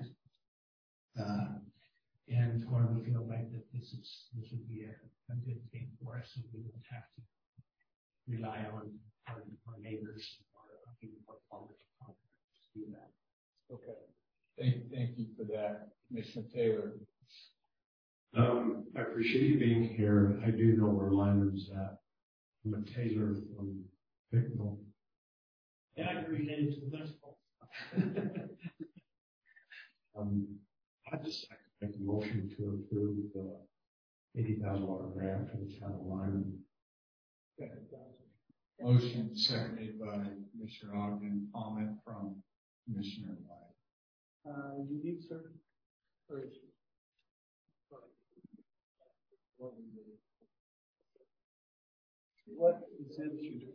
Uh, And why we feel like that this is this would be a, a good thing for us, and we don't have to rely on our, our neighbors or people or farmers to do that. Okay. Thank, thank you for that, Commissioner Taylor. Um, I appreciate you being here. I do know where Lyman's at. I'm a Taylor from Bicknell. Yeah, I related to the principal. um, I just make a motion to approve the eighty thousand dollar grant for the town of Lyman. Motion seconded by Commissioner Ogden. Comment from Commissioner White. Uh, you need, sir? Or is what is it?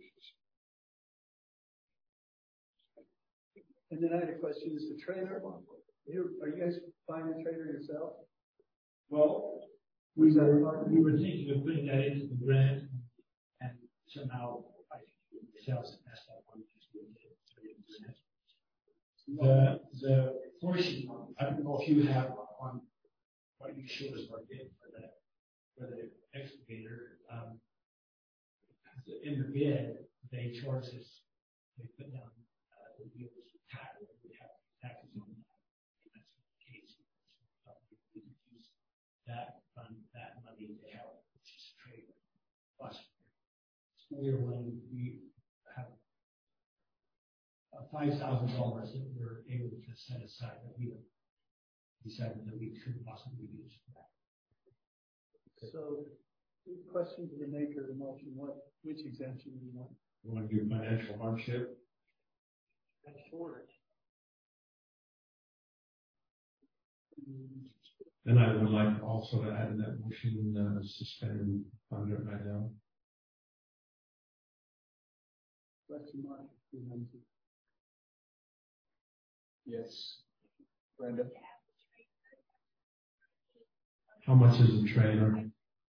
And then I had a question: is the trailer? You, are you guys buying the trailer yourself? Well, we were we were thinking of putting that into the grant, and somehow I think sales messed up on the the portion. I don't know if you have on what you showed us what bid for the for the excavator. Um, in the bid, they charge us. They put down uh, the wheels tax. We have taxes on that. That's the case. So we can use that fund, that money to help, which is trade plus. We're when we have five thousand dollars that we're able to set aside that we decided that we could possibly use for that. So, question to the maker of the motion, what, which exemption do you want? You want to do financial hardship? That's short. Then I would like also to add in that motion, uh, suspend and fund it right now. Question mark. Yes. Brenda? How much is the trailer?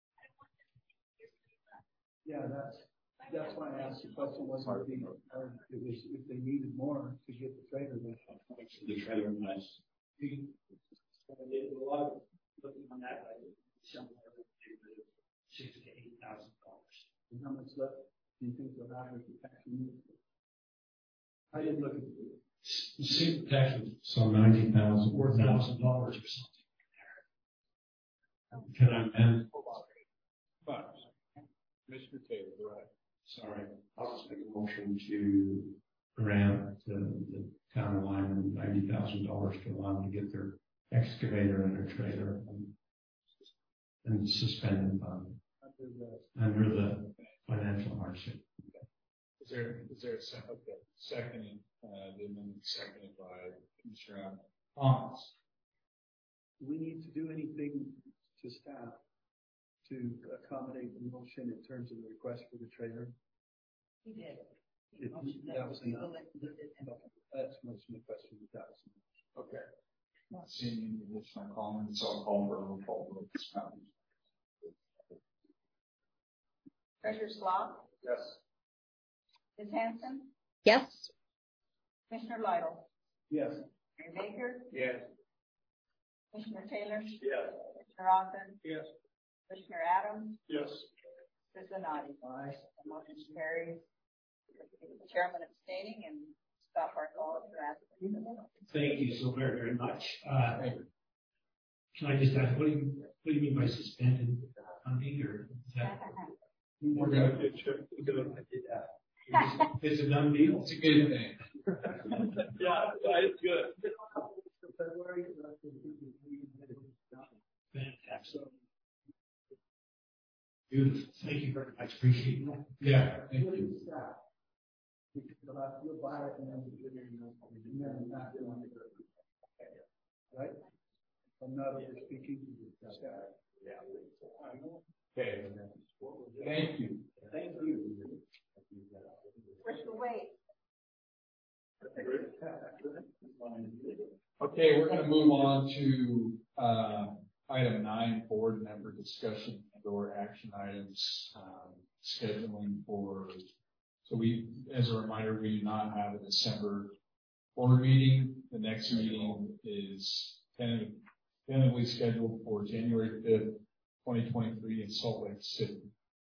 Yeah, that's, that's why I asked the question, wasn't it, or it was, if they needed more to get the trailer, then. The trailer, nice. A lot of looking on that, somewhere six to eight thousand dollars. And how much left do you think they'll have with the tax unit? I didn't look at it. The single tax was some ninety thousand. Four thousand dollars or something. Can I amend? But, Commissioner Taylor, go ahead. Sorry, I'll just make a motion to grant the, the town of Lyman ninety thousand dollars to allow them to get their excavator and their trailer and, and suspend um, Under the, under the financial hardship. Is there, is there a second, okay, seconding, uh, the amendment seconded by Commissioner Thomas? do we need to do anything to staff to accommodate the motion in terms of the request for the trailer? He did. It- That was enough. That's most of the question, that was enough. Okay. Not seeing any additional comments, I'll call for a roll call vote this time. Treasurer Slop? Yes. Miz Hanson? Yes. Commissioner Lytle? Yes. Mayor Baker? Yes. Commissioner Taylor? Yes. Commissioner Ogden? Yes. Commissioner Adams? Yes. Commissioner Zanotti? Aye. The motion carries. The chairman abstaining and Scott Bartholomew asking. Thank you so very, very much. Uh, can I just ask, what do you, what do you mean by suspended funding, or is that? We're gonna get you. It's a done deal. It's a good thing. Yeah, it's good. Fantastic. Beautiful. Thank you very much. Appreciate it. Yeah, thank you. You'll buy it and then you and then not doing it. Right? I'm not over speaking. Okay. Thank you. Thank you. Where's the wait? Okay, we're gonna move on to, uh, item nine, board member discussion or action items, um, scheduling for, so we, as a reminder, we do not have a December board meeting. The next meeting is tentatively, tentatively scheduled for January fifth, twenty twenty-three in Salt Lake City.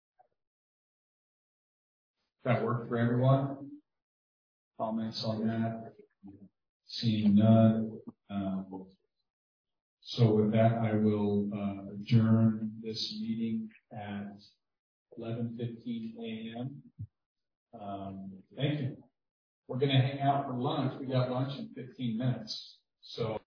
That work for everyone? Comments on that? Seeing none. Um, so with that, I will uh, adjourn this meeting at eleven fifteen a m Um, thank you. We're going to hang out for lunch. We got lunch in fifteen minutes. So.